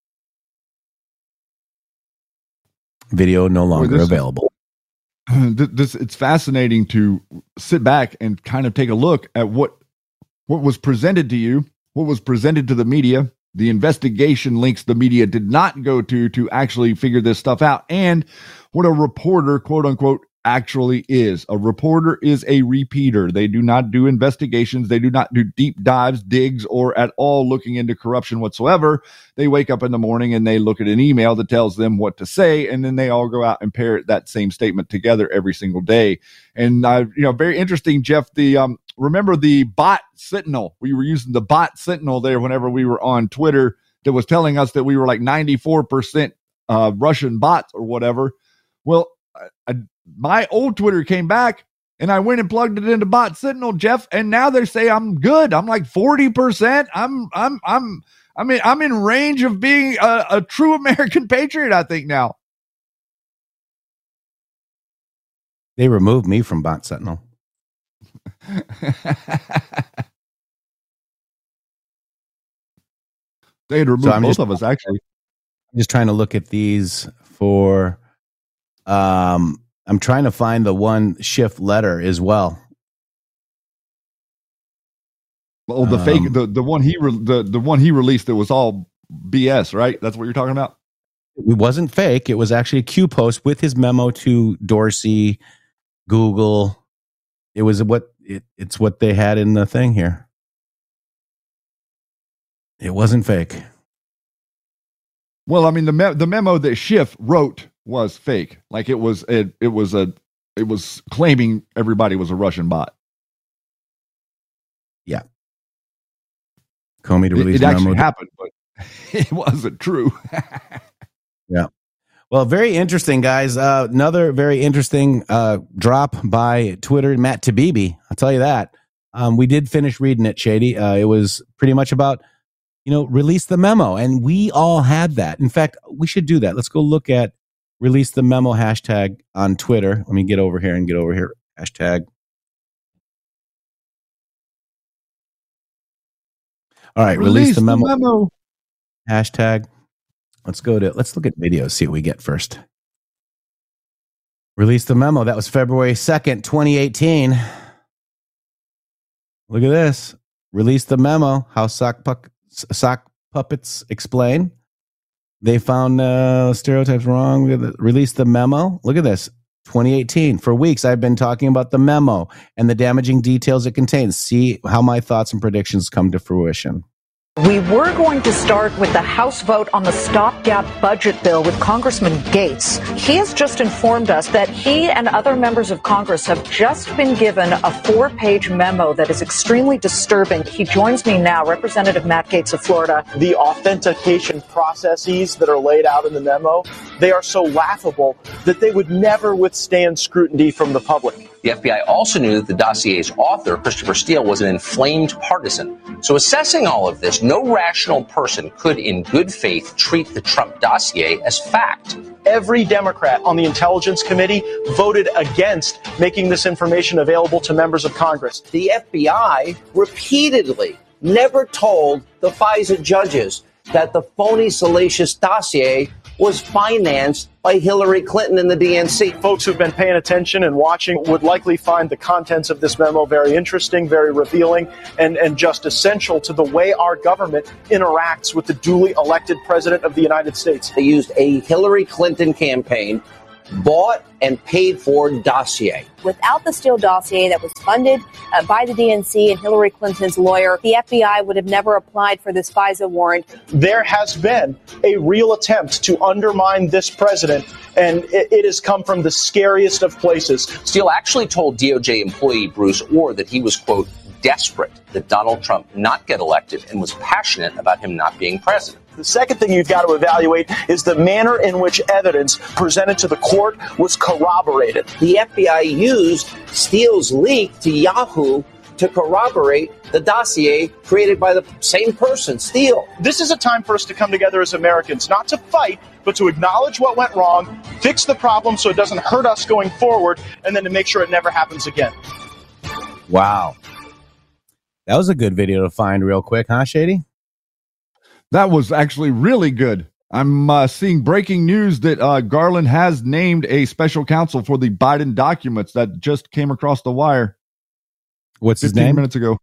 Video no longer available. It's fascinating to sit back and kind of take a look at what was presented to you, what was presented to the media, the investigation links the media did not go to actually figure this stuff out, and what a reporter, quote unquote, actually is. A reporter is a repeater. They do not do investigations. They do not do deep dives, digs, or at all looking into corruption whatsoever. They wake up in the morning and they look at an email that tells them what to say, and then they all go out and parrot that same statement together every single day. And very interesting, Jeff. Remember the bot Sentinel? We were using the bot Sentinel there whenever we were on Twitter that was telling us that we were like 94% Russian bots or whatever. Well, my old Twitter came back and I went and plugged it into bot Sentinel, Jeff, and now they say I'm good. I'm like 40%. I'm in range of being a true American patriot, I think now. They removed me from bot Sentinel. They had removed both of us, actually. I'm just trying to look at these for I'm trying to find the one Schiff letter as well. Well, the fake, the one he released that was all BS, right? That's what you're talking about. It wasn't fake. It was actually a Q post with his memo to Dorsey, Google. It was it's what they had in the thing here. It wasn't fake. Well, I mean, the memo that Schiff wrote was fake. Like it was claiming everybody was a Russian bot. Yeah. Comey to release it memo. Actually happened, but It wasn't true. Yeah. Well, very interesting, guys. Another very interesting drop by Twitter, Matt Tabibi. I'll tell you that. We did finish reading it, Shady. It was pretty much about, release the memo. And we all had that. In fact, we should do that. Let's go look at release the memo hashtag on Twitter. Let me get over here. Hashtag. All right. Release the memo. Hashtag. Let's look at videos, see what we get first. Release the memo. That was February 2nd, 2018. Look at this. Release the memo. How sock puppets explain. They found stereotypes wrong. Release the memo. Look at this. 2018. For weeks, I've been talking about the memo and the damaging details it contains. See how my thoughts and predictions come to fruition. We were going to start with the House vote on the stopgap budget bill with Congressman Gates. He has just informed us that he and other members of Congress have just been given a 4-page memo that is extremely disturbing. He joins me now, Representative Matt Gaetz of Florida. The authentication processes that are laid out in the memo, they are so laughable that they would never withstand scrutiny from the public. The FBI also knew that the dossier's author, Christopher Steele, was an inflamed partisan. So assessing all of this, no rational person could in good faith treat the Trump dossier as fact. Every Democrat on the Intelligence Committee voted against making this information available to members of Congress. The FBI repeatedly never told the FISA judges that the phony, salacious dossier was financed by Hillary Clinton and the DNC. Folks who've been paying attention and watching would likely find the contents of this memo very interesting, very revealing, and just essential to the way our government interacts with the duly elected president of the United States. They used a Hillary Clinton campaign, bought and paid for dossier. Without the Steele dossier that was funded by the DNC and Hillary Clinton's lawyer, the FBI would have never applied for this FISA warrant. There has been a real attempt to undermine this president, and it has come from the scariest of places. Steele actually told DOJ employee Bruce Orr that he was, quote, desperate that Donald Trump not get elected and was passionate about him not being president. The second thing you've got to evaluate is the manner in which evidence presented to the court was corroborated. The FBI used Steele's leak to Yahoo to corroborate the dossier created by the same person, Steele. This is a time for us to come together as Americans, not to fight, but to acknowledge what went wrong, fix the problem so it doesn't hurt us going forward, and then to make sure it never happens again. Wow. That was a good video to find real quick, huh, Shady? That was actually really good. I'm seeing breaking news that Garland has named a special counsel for the Biden documents. That just came across the wire. What's his name? 15 minutes ago.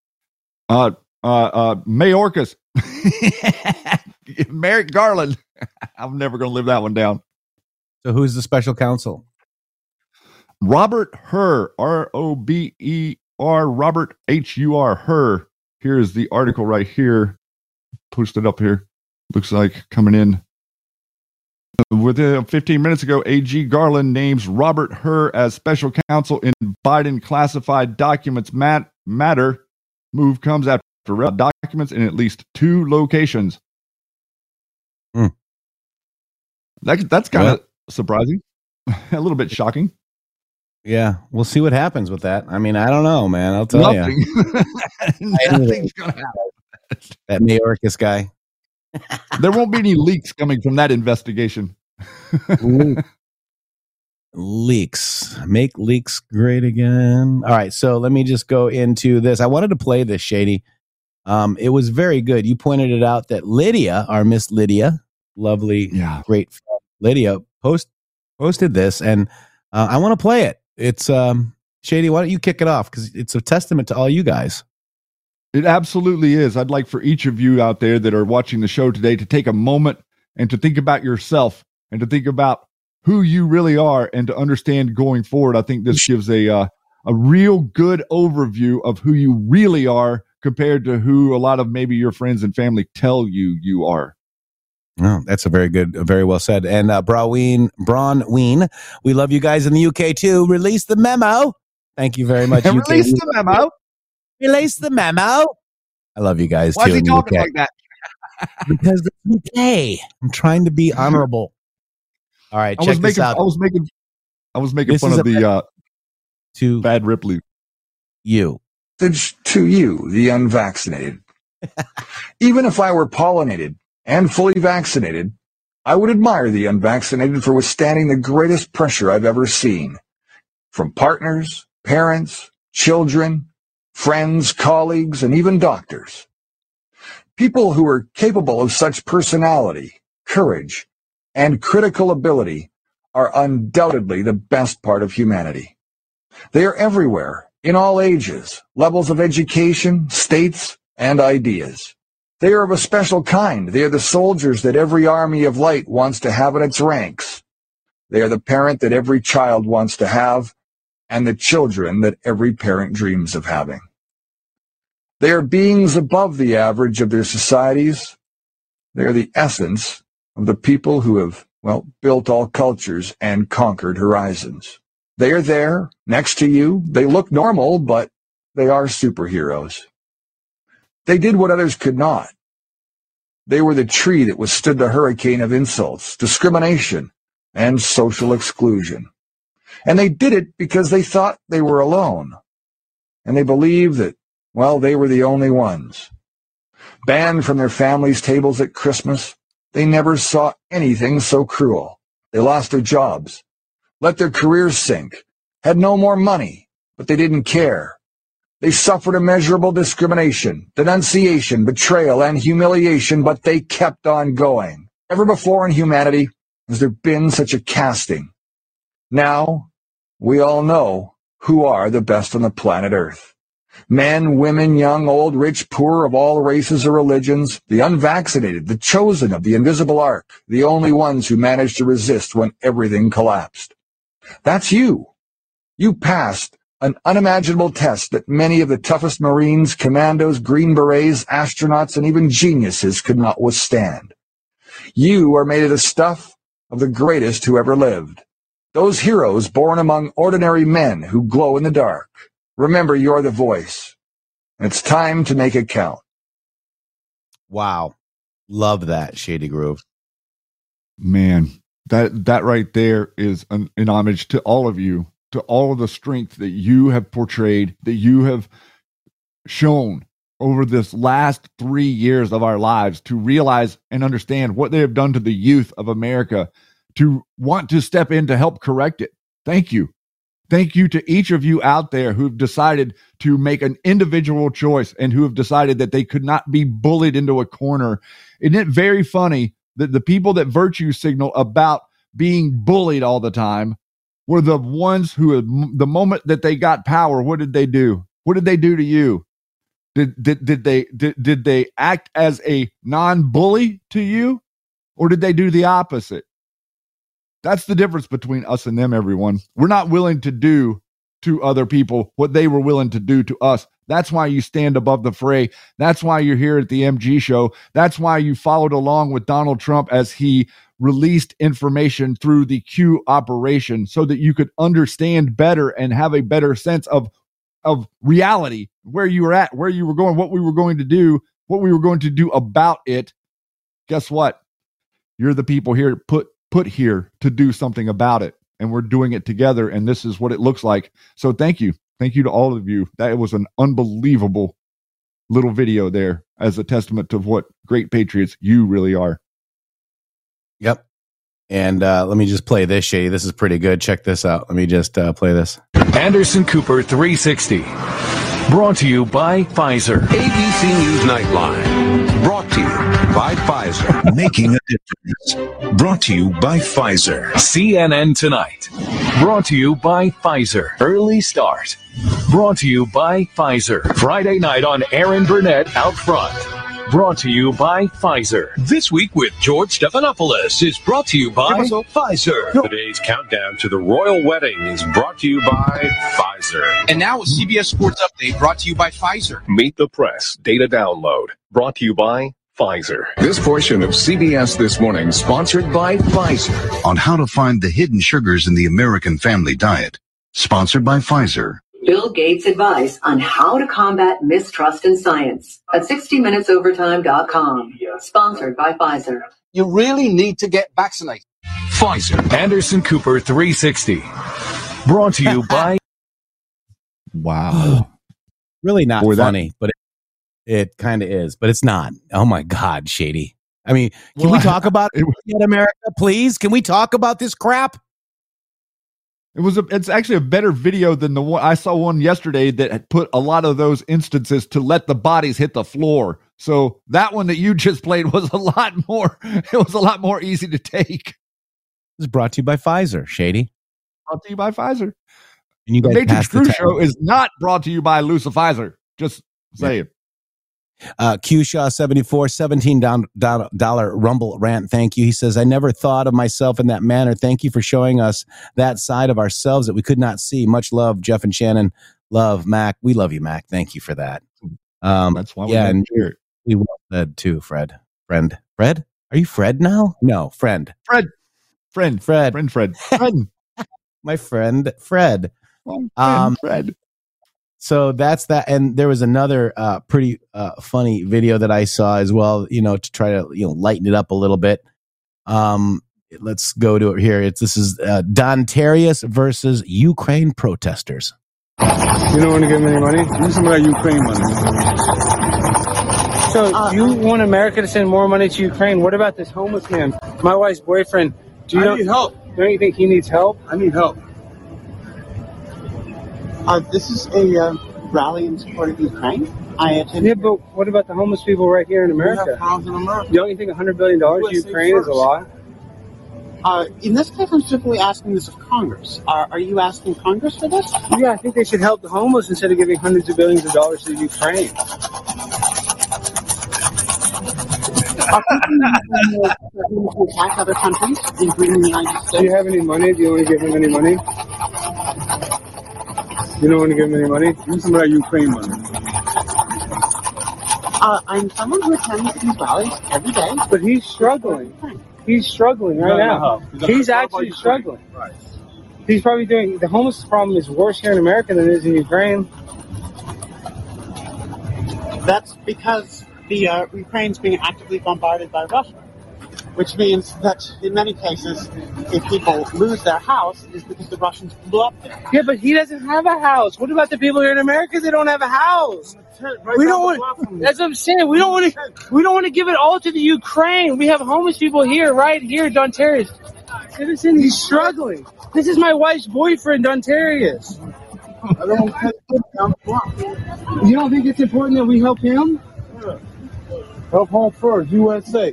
Mayorkas. Merrick Garland. I'm never going to live that one down. So who's the special counsel? Robert Hur. R-O-B-E-R. Robert H-U-R. Hur. Here's the article right here. Posted up here. Looks like coming in. Within 15 minutes ago, AG Garland names Robert Hur as special counsel in Biden classified documents matter. Move comes after documents in at least 2 locations. That's kind of surprising. A little bit shocking. Yeah, we'll see what happens with that. I mean, I don't know, man. I'll tell you. Nothing's going to happen. That Mayorkas guy. There won't be any leaks coming from that investigation. Leaks. Make leaks great again. All right, so let me just go into this. I wanted to play this, Shady. It was very good. You pointed it out that Lydia, our Miss Lydia, lovely, great friend, Lydia, posted this, and I want to play it. It's Shady, why don't you kick it off? Because it's a testament to all you guys. It absolutely is. I'd like for each of you out there that are watching the show today to take a moment and to think about yourself and to think about who you really are and to understand going forward. I think this gives a real good overview of who you really are compared to who a lot of maybe your friends and family tell you are. Oh, that's a very good, very well said. And Braun Ween, we love you guys in the UK too. Release the memo. Thank you very much. Release the memo. Release the memo. I love you guys Why too. is he talking like that? because it's okay. I'm trying to be honorable. All right, check this out. I was making fun of the Bad Ripley. You. To you, the unvaccinated. Even if I were pollinated and fully vaccinated, I would admire the unvaccinated for withstanding the greatest pressure I've ever seen. From partners, parents, children, friends, colleagues, and even doctors. People who are capable of such personality, courage, and critical ability are undoubtedly the best part of humanity. They are everywhere, in all ages, levels of education, states, and ideas. They are of a special kind. They are the soldiers that every army of light wants to have in its ranks. They are the parent that every child wants to have, and the children that every parent dreams of having. They are beings above the average of their societies. They are the essence of the people who have, built all cultures and conquered horizons. They are there, next to you. They look normal, but they are superheroes. They did what others could not. They were the tree that withstood the hurricane of insults, discrimination, and social exclusion. And they did it because they thought they were alone. And they believed that, they were the only ones. Banned from their families' tables at Christmas, they never saw anything so cruel. They lost their jobs, let their careers sink, had no more money, but they didn't care. They suffered immeasurable discrimination, denunciation, betrayal, and humiliation, but they kept on going. Never before in humanity has there been such a casting. Now, we all know who are the best on the planet Earth. Men, women, young, old, rich, poor, of all races or religions, the unvaccinated, the chosen of the invisible ark, the only ones who managed to resist when everything collapsed. That's you. You passed an unimaginable test that many of the toughest Marines, commandos, Green Berets, astronauts, and even geniuses could not withstand. You are made of the stuff of the greatest who ever lived. Those heroes born among ordinary men who glow in the dark. Remember, you're the voice. It's time to make it count. Wow. Love that, Shady Groove. Man, that right there is an homage to all of you, to all of the strength that you have portrayed, that you have shown over this last 3 years of our lives to realize and understand what they have done to the youth of America, to want to step in to help correct it. Thank you. Thank you to each of you out there who've decided to make an individual choice and who have decided that they could not be bullied into a corner. Isn't it very funny that the people that virtue signal about being bullied all the time were the ones who, the moment that they got power, what did they do? What did they do to you? Did they act as a non-bully to you, or did they do the opposite? That's the difference between us and them, everyone. We're not willing to do to other people what they were willing to do to us. That's why you stand above the fray. That's why you're here at the MG Show. That's why you followed along with Donald Trump as he released information through the Q operation so that you could understand better and have a better sense of reality, where you were at, where you were going, what we were going to do, what we were going to do about it. Guess what? You're the people here put here to do something about it, and we're doing it together, and this is what it looks like. So thank you to all of you. That was an unbelievable little video there as a testament to what great patriots you really are. Yep. And let me just play this, Shady. This is pretty good. Check this out. Let me just play this. Anderson Cooper 360, brought to you by Pfizer. ABC News Nightline, brought to you by Pfizer. Making a difference. Brought to you by Pfizer. CNN Tonight, brought to you by Pfizer. Early Start, brought to you by Pfizer. Friday night on Aaron Burnett Out Front, brought to you by Pfizer. This Week with George Stephanopoulos is brought to you by Pfizer. Today's countdown to the royal wedding is brought to you by Pfizer. And now a CBS Sports Update brought to you by Pfizer. Meet the Press Data Download, brought to you by Pfizer. This portion of CBS This Morning sponsored by Pfizer. On how to find the hidden sugars in the American family diet. Sponsored by Pfizer. Bill Gates' advice on how to combat mistrust in science at 60minutesovertime.com. Sponsored by Pfizer. You really need to get vaccinated. Pfizer. Anderson Cooper 360. Brought to you by. Wow. Really not Or that- funny, but it kind of is. But it's not. Oh my God, Shady. I mean, can Well, we talk about it in America, please? Can we talk about this crap? It's actually a better video than the one I saw one yesterday that had put a lot of those instances to let the bodies hit the floor. So that one that you just played was a lot more. It was a lot more easy to take. This is brought to you by Pfizer, Shady. Brought to you by Pfizer. And you The guys Matrix passed the Crew test. Show is not brought to you by Lucy Pfizer. Just saying. Q Shaw 74, $17 Rumble rant. Thank you. He says, I never thought of myself in that manner. Thank you for showing us that side of ourselves that we could not see. Much love, Jeff and Shannon. Love, Mac. We love you, Mac. Thank you for that. That's why we and here. we well said too, Fred. Fred? Are you Fred now? No, friend. Fred. My friend, Fred. Fred. So that's that. And there was another pretty funny video that I saw as well, to try to, lighten it up a little bit. Let's go to it here. This is Don Terrius versus Ukraine protesters. You don't want to give them any money? Give me some of that Ukraine money. So you want America to send more money to Ukraine? What about this homeless man? My wife's boyfriend. I need help. Don't you think he needs help? I need help. This is a rally in support of Ukraine. I attend. Yeah, but what about the homeless people right here in America? We have problems in America. Don't you think $100 billion to Ukraine is a lot? In this case, I'm simply asking this of Congress. Are you asking Congress for this? Yeah, I think they should help the homeless instead of giving hundreds of billions of dollars to Ukraine. Are people to attack other countries, including the United States? Do you have any money? Do you want to give them any money? You don't want to give them any money? Give me some of that Ukraine money. I'm someone who attends these rallies every day. But he's struggling. He's struggling right now. He's actually struggling. Right. He's probably doing, the homeless problem is worse here in America than it is in Ukraine. That's because the Ukraine's being actively bombarded by Russia, which means that in many cases, if people lose their house, it is because the Russians blew up there. Yeah, but he doesn't have a house. What about the people here in America that don't have a house? We don't want. That's what I'm saying. We don't want to. We don't want to give it all to the Ukraine. We have homeless people here, right here, Don Terrius. Citizen, he's struggling. This is my wife's boyfriend, Don Terrius. You don't think it's important that we help him? Help home first, USA.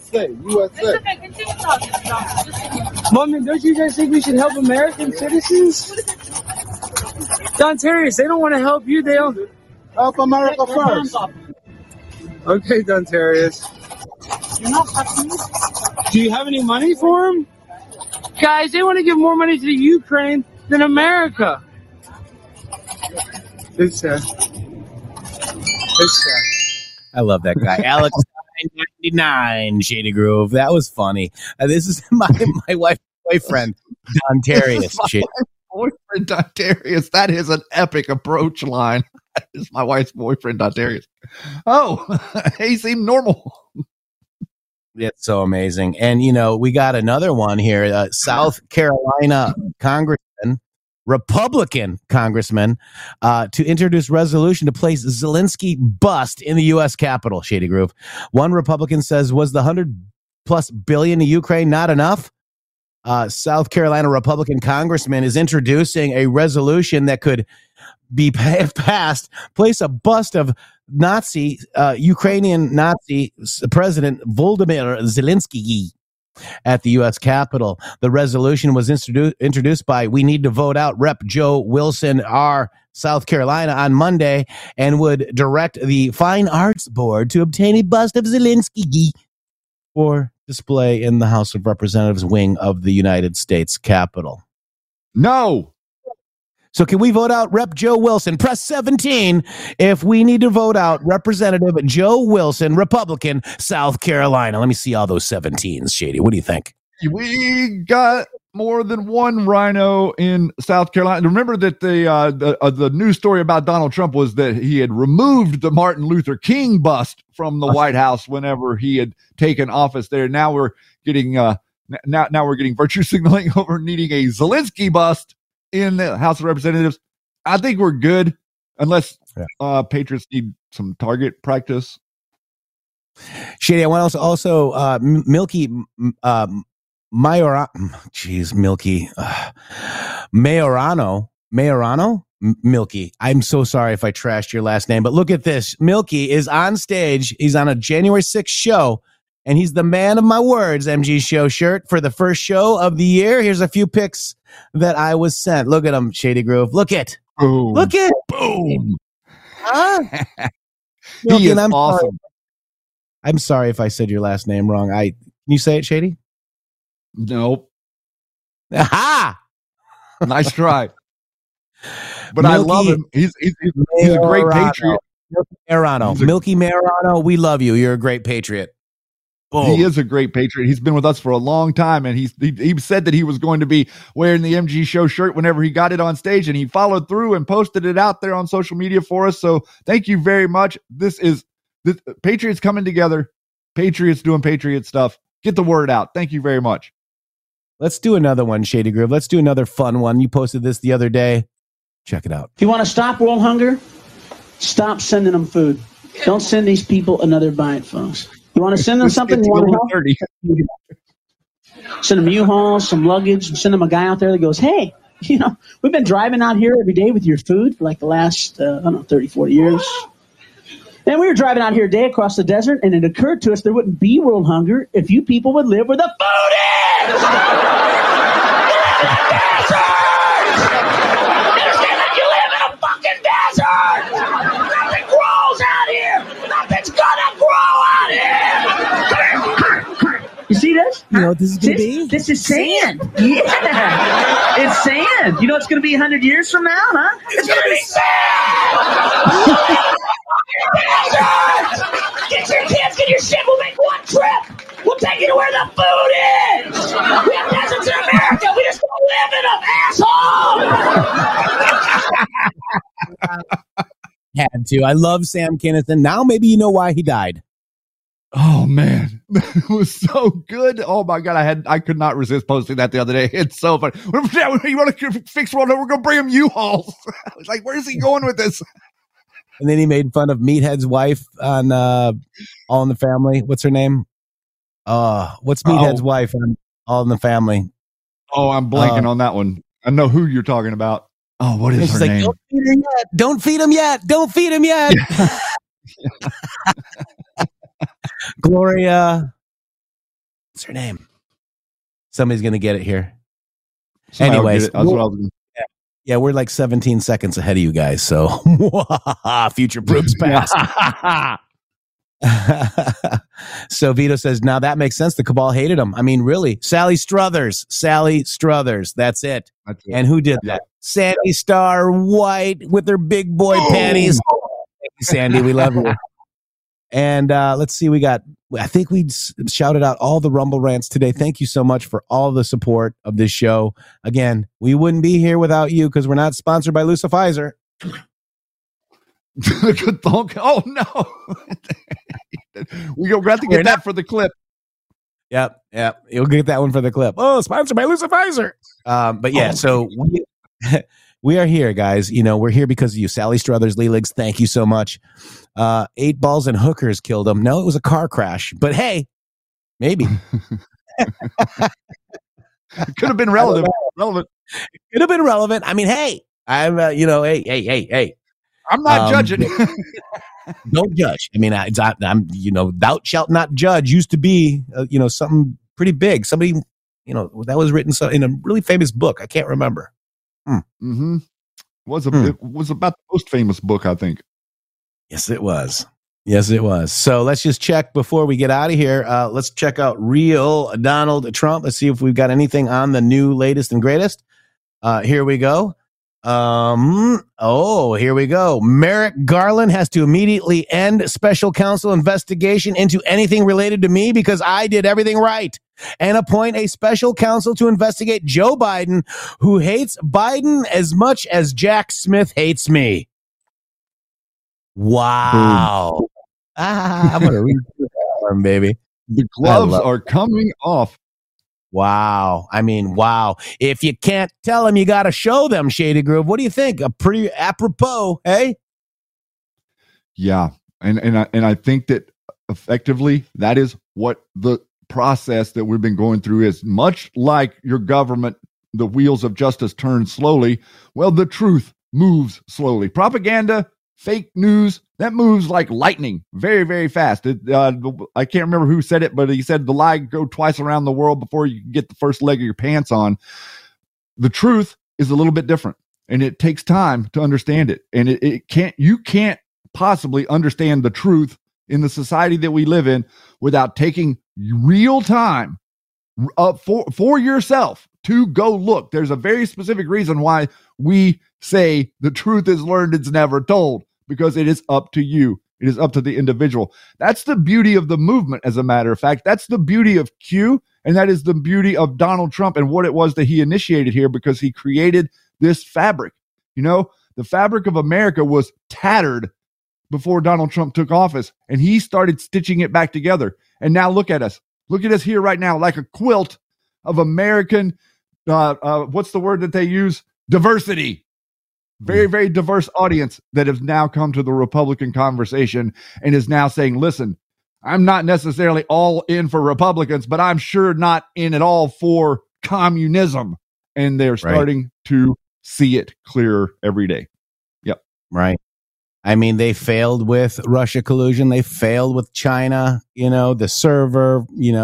Mom, don't you guys think we should help American citizens? Don Terrius, they don't want to help you. They don't. Help America first. Okay, Don Terrius. You're not touching me. Do you have any money for him? Guys, they want to give more money to the Ukraine than America. It's sad. I love that guy. Alex 999 Shady Groove. That was funny. This is my wife's boyfriend, Don Terrius. Boyfriend Don Terrius. That is an epic approach line. That is my wife's boyfriend, Don Terrius. Oh, he seemed normal. It's so amazing. And, we got another one here. South Carolina Republican congressman, to introduce resolution to place Zelensky bust in the U.S. Capitol, Shady Groove. One Republican says, was the $100+ billion to Ukraine not enough? South Carolina Republican congressman is introducing a resolution that could be passed, place a bust of Ukrainian Nazi President Volodymyr Zelensky at the U.S. Capitol. The resolution was introduced by We Need to Vote Out Rep. Joe Wilson, R. South Carolina, on Monday, and would direct the Fine Arts Board to obtain a bust of Zelensky for display in the House of Representatives wing of the United States Capitol. No. So can we vote out Rep. Joe Wilson? Press 17 if we need to vote out Representative Joe Wilson, Republican, South Carolina. Let me see all those 17s, Shady. What do you think? We got more than one rhino in South Carolina. Remember that the news story about Donald Trump was that he had removed the Martin Luther King bust from the White House whenever he had taken office there. Now we're getting now we're getting virtue signaling over needing a Zelensky bust in the House of Representatives. I think we're good unless Patriots need some target practice. Shady, I want to also Milky Majorano, Milky. I'm so sorry if I trashed your last name, but look at this. Milky is on stage. He's on a January 6th show, and he's the man of my words, MG Show shirt for the first show of the year. Here's a few pics that I was sent. Look at him, Shady Groove. Look it. Boom. Look it. Boom. Huh? Milky, He is awesome. Sorry. I'm sorry if I said your last name wrong. Can you say it, Shady? Nope. Aha! Nice try. But Milky I love him. He's a great patriot. Milky Majorano, we love you. You're a great patriot. Boom. He is a great patriot. He's been with us for a long time, and he said that he was going to be wearing the MG Show shirt whenever he got it on stage, and he followed through and posted it out there on social media for us. So thank you very much. This Patriots coming together, Patriots doing Patriot stuff. Get the word out. Thank you very much. Let's do another one, Shady Groove. Let's do another fun one. You posted this the other day. Check it out. If you want to stop world hunger, stop sending them food. Don't send these people another bite, folks. You want to send them something? You want to help? Send them U-Hauls, some luggage, and send them a guy out there that goes, hey, we've been driving out here every day with your food for like the last, 30, 40 years. And we were driving out here a day across the desert, and it occurred to us there wouldn't be world hunger if you people would live where the food is! You live in a fucking desert! Nothing grows out here! Nothing's gonna grow out here! You see this? You know what this is going to be? This is sand. Yeah. It's sand. You know it's going to be 100 years from now, huh? It's going to be sand! Get your kids, get your shit. We'll make one trip. We'll take you to where the food is. We have deserts in America. We just don't live in them, asshole. Had to. I love Sam Kinison. Now maybe you know why he died. Oh man, it was so good. Oh my God, I could not resist posting that the other day. It's so funny. You want to fix one? We're going to bring him U-Hauls. I was like, where's he going with this? And then he made fun of Meathead's wife on All in the Family. What's her name? What's Meathead's wife on All in the Family? Oh, I'm blanking on that one. I know who you're talking about. Oh, what is her name? Don't feed him yet. Don't feed him yet. Gloria. What's her name? Somebody's going to get it here. Anyways. That's what I was going to. Yeah, we're like 17 seconds ahead of you guys, so future proofs past. So Vito says, now that makes sense. The cabal hated him. I mean, really? Sally Struthers. That's it. And who did that? Sandy Star White with her big boy panties. Thank you, Sandy. We love you. And let's see, I think we shouted out all the Rumble rants today. Thank you so much for all the support of this show. Again, we wouldn't be here without you because we're not sponsored by Lusa Pfizer. Oh, no. We're going to have to get that for the clip. Yep. You'll get that one for the clip. Oh, sponsored by Lusa Pfizer. But yeah, so we are here, guys. We're here because of you. Sally Struthers, Lee Liggs, thank you so much. 8 balls and hookers killed him. No, it was a car crash. But hey, maybe. It could have been relevant. Could have been relevant. I mean, hey, I'm, hey. I'm not judging. Don't judge. I mean, I'm, thou shalt not judge used to be, something pretty big. Somebody, that was written in a really famous book. I can't remember. Mm-hmm. It was about the most famous book, I think. Yes, it was. So let's just check before we get out of here. Let's check out real Donald Trump. Let's see if we've got anything on the new latest and greatest. Here we go. Here we go. Merrick Garland has to immediately end special counsel investigation into anything related to me because I did everything right, and appoint a special counsel to investigate Joe Biden, who hates Biden as much as Jack Smith hates me. Wow. I'm going to read that one, baby. The gloves are coming off. Wow. I mean, wow. If you can't tell them, you got to show them, Shady Groove. What do you think? A pretty apropos, hey? Yeah. And I think that effectively that is what the process that we've been going through is. Much like your government, the wheels of justice turn slowly. Well, the truth moves slowly. Propaganda, fake news, that moves like lightning, very, very fast. I can't remember who said it, but he said the lie go twice around the world before you can get the first leg of your pants on. The truth is a little bit different, and it takes time to understand it. And you can't possibly understand the truth in the society that we live in without taking real time for yourself to go look. There's a very specific reason why we say the truth is learned, it's never told. Because it is up to you. It is up to the individual. That's the beauty of the movement, as a matter of fact. That's the beauty of Q, and that is the beauty of Donald Trump and what it was that he initiated here, because he created this fabric. You know, the fabric of America was tattered before Donald Trump took office, and he started stitching it back together. And now look at us. Look at us here right now, like a quilt of American, what's the word that they use? Diversity. Very, very diverse audience that has now come to the Republican conversation and is now saying, listen, I'm not necessarily all in for Republicans, but I'm sure not in at all for communism. And they're starting to see it clearer every day. Yep. Right. I mean, they failed with Russia collusion. They failed with China, the server,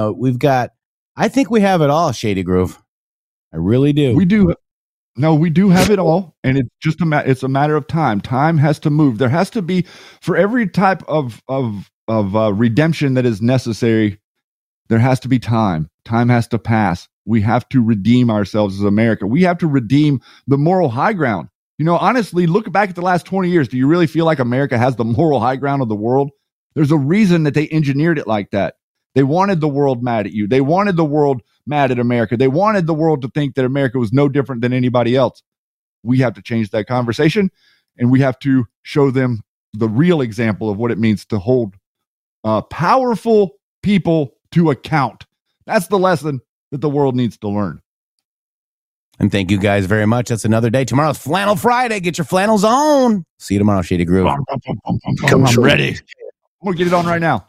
I think we have it all, Shady Groove. I really do. We do. No, we do have it all, and it's just it's a matter of time. Time has to move. There has to be, for every type of redemption that is necessary, there has to be time. Time has to pass. We have to redeem ourselves as America. We have to redeem the moral high ground. Honestly, look back at the last 20 years. Do you really feel like America has the moral high ground of the world? There's a reason that they engineered it like that. They wanted the world mad at you. They wanted the world mad at America. They wanted the world to think that America was no different than anybody else. We have to change that conversation, and we have to show them the real example of what it means to hold powerful people to account. That's the lesson that the world needs to learn. And thank you guys very much. That's another day. Tomorrow's Flannel Friday. Get your flannels on. See you tomorrow, Shady Groove. I'm ready. I'm going to get it on right now.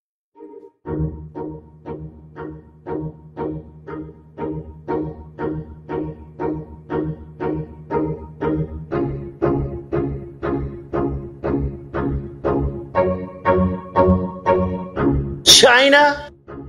China.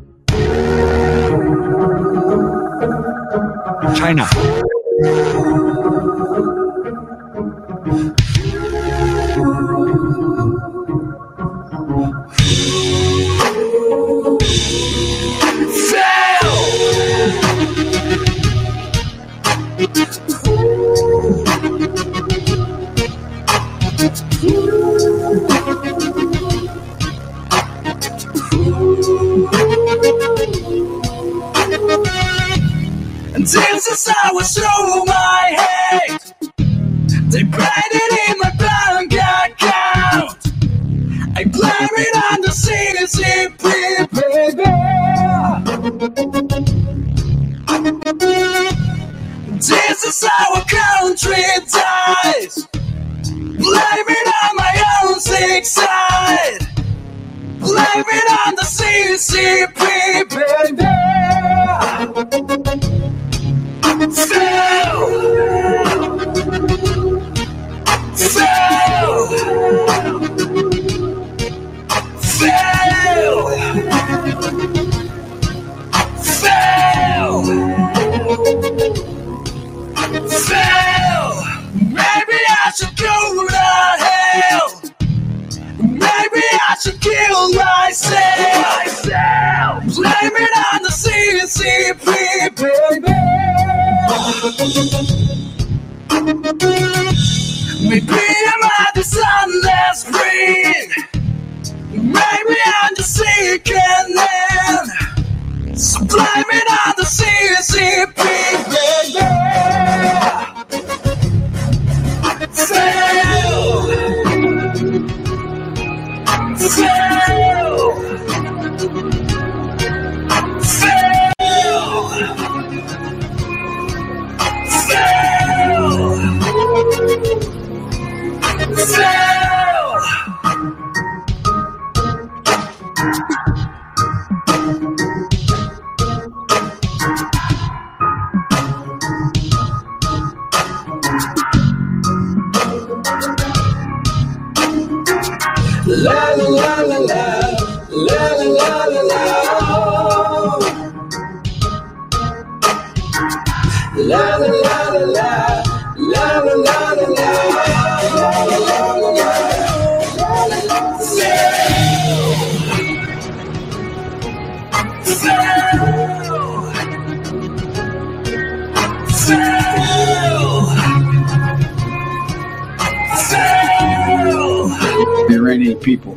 This is how I show my hate. They write it in my bank account. I blame it on the CCP, baby. This is how a country dies. Blame it on my own sick side. Blame it on the CCP, baby. Fail. Fail. Fail. Fail. Fail. Maybe I should go to hell. Maybe I should kill myself. Blame it on the CCP, baby. Maybe I'm at the sunless green. Maybe I'm just sinking in. So blame it on the CCP, baby. Fail. La la la la la, la la la la la, la la la la la, la la la la la, the Iranian people.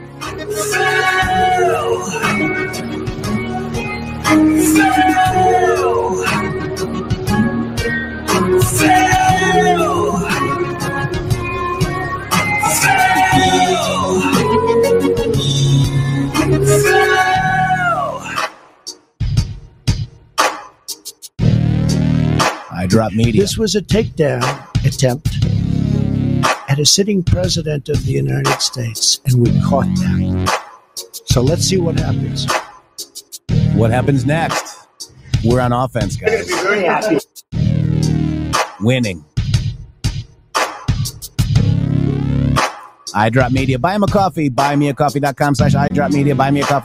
I Drop Media. This was a takedown attempt at a sitting president of the United States, and we caught them. So let's see what happens. What happens next? We're on offense, guys. Be very happy. Winning. I Drop Media. Buy him a coffee. Buymeacoffee.com/iDropMedia.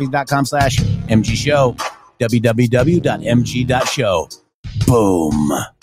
Buymeacoffee.com/MG Show. www.mg.show. Boom.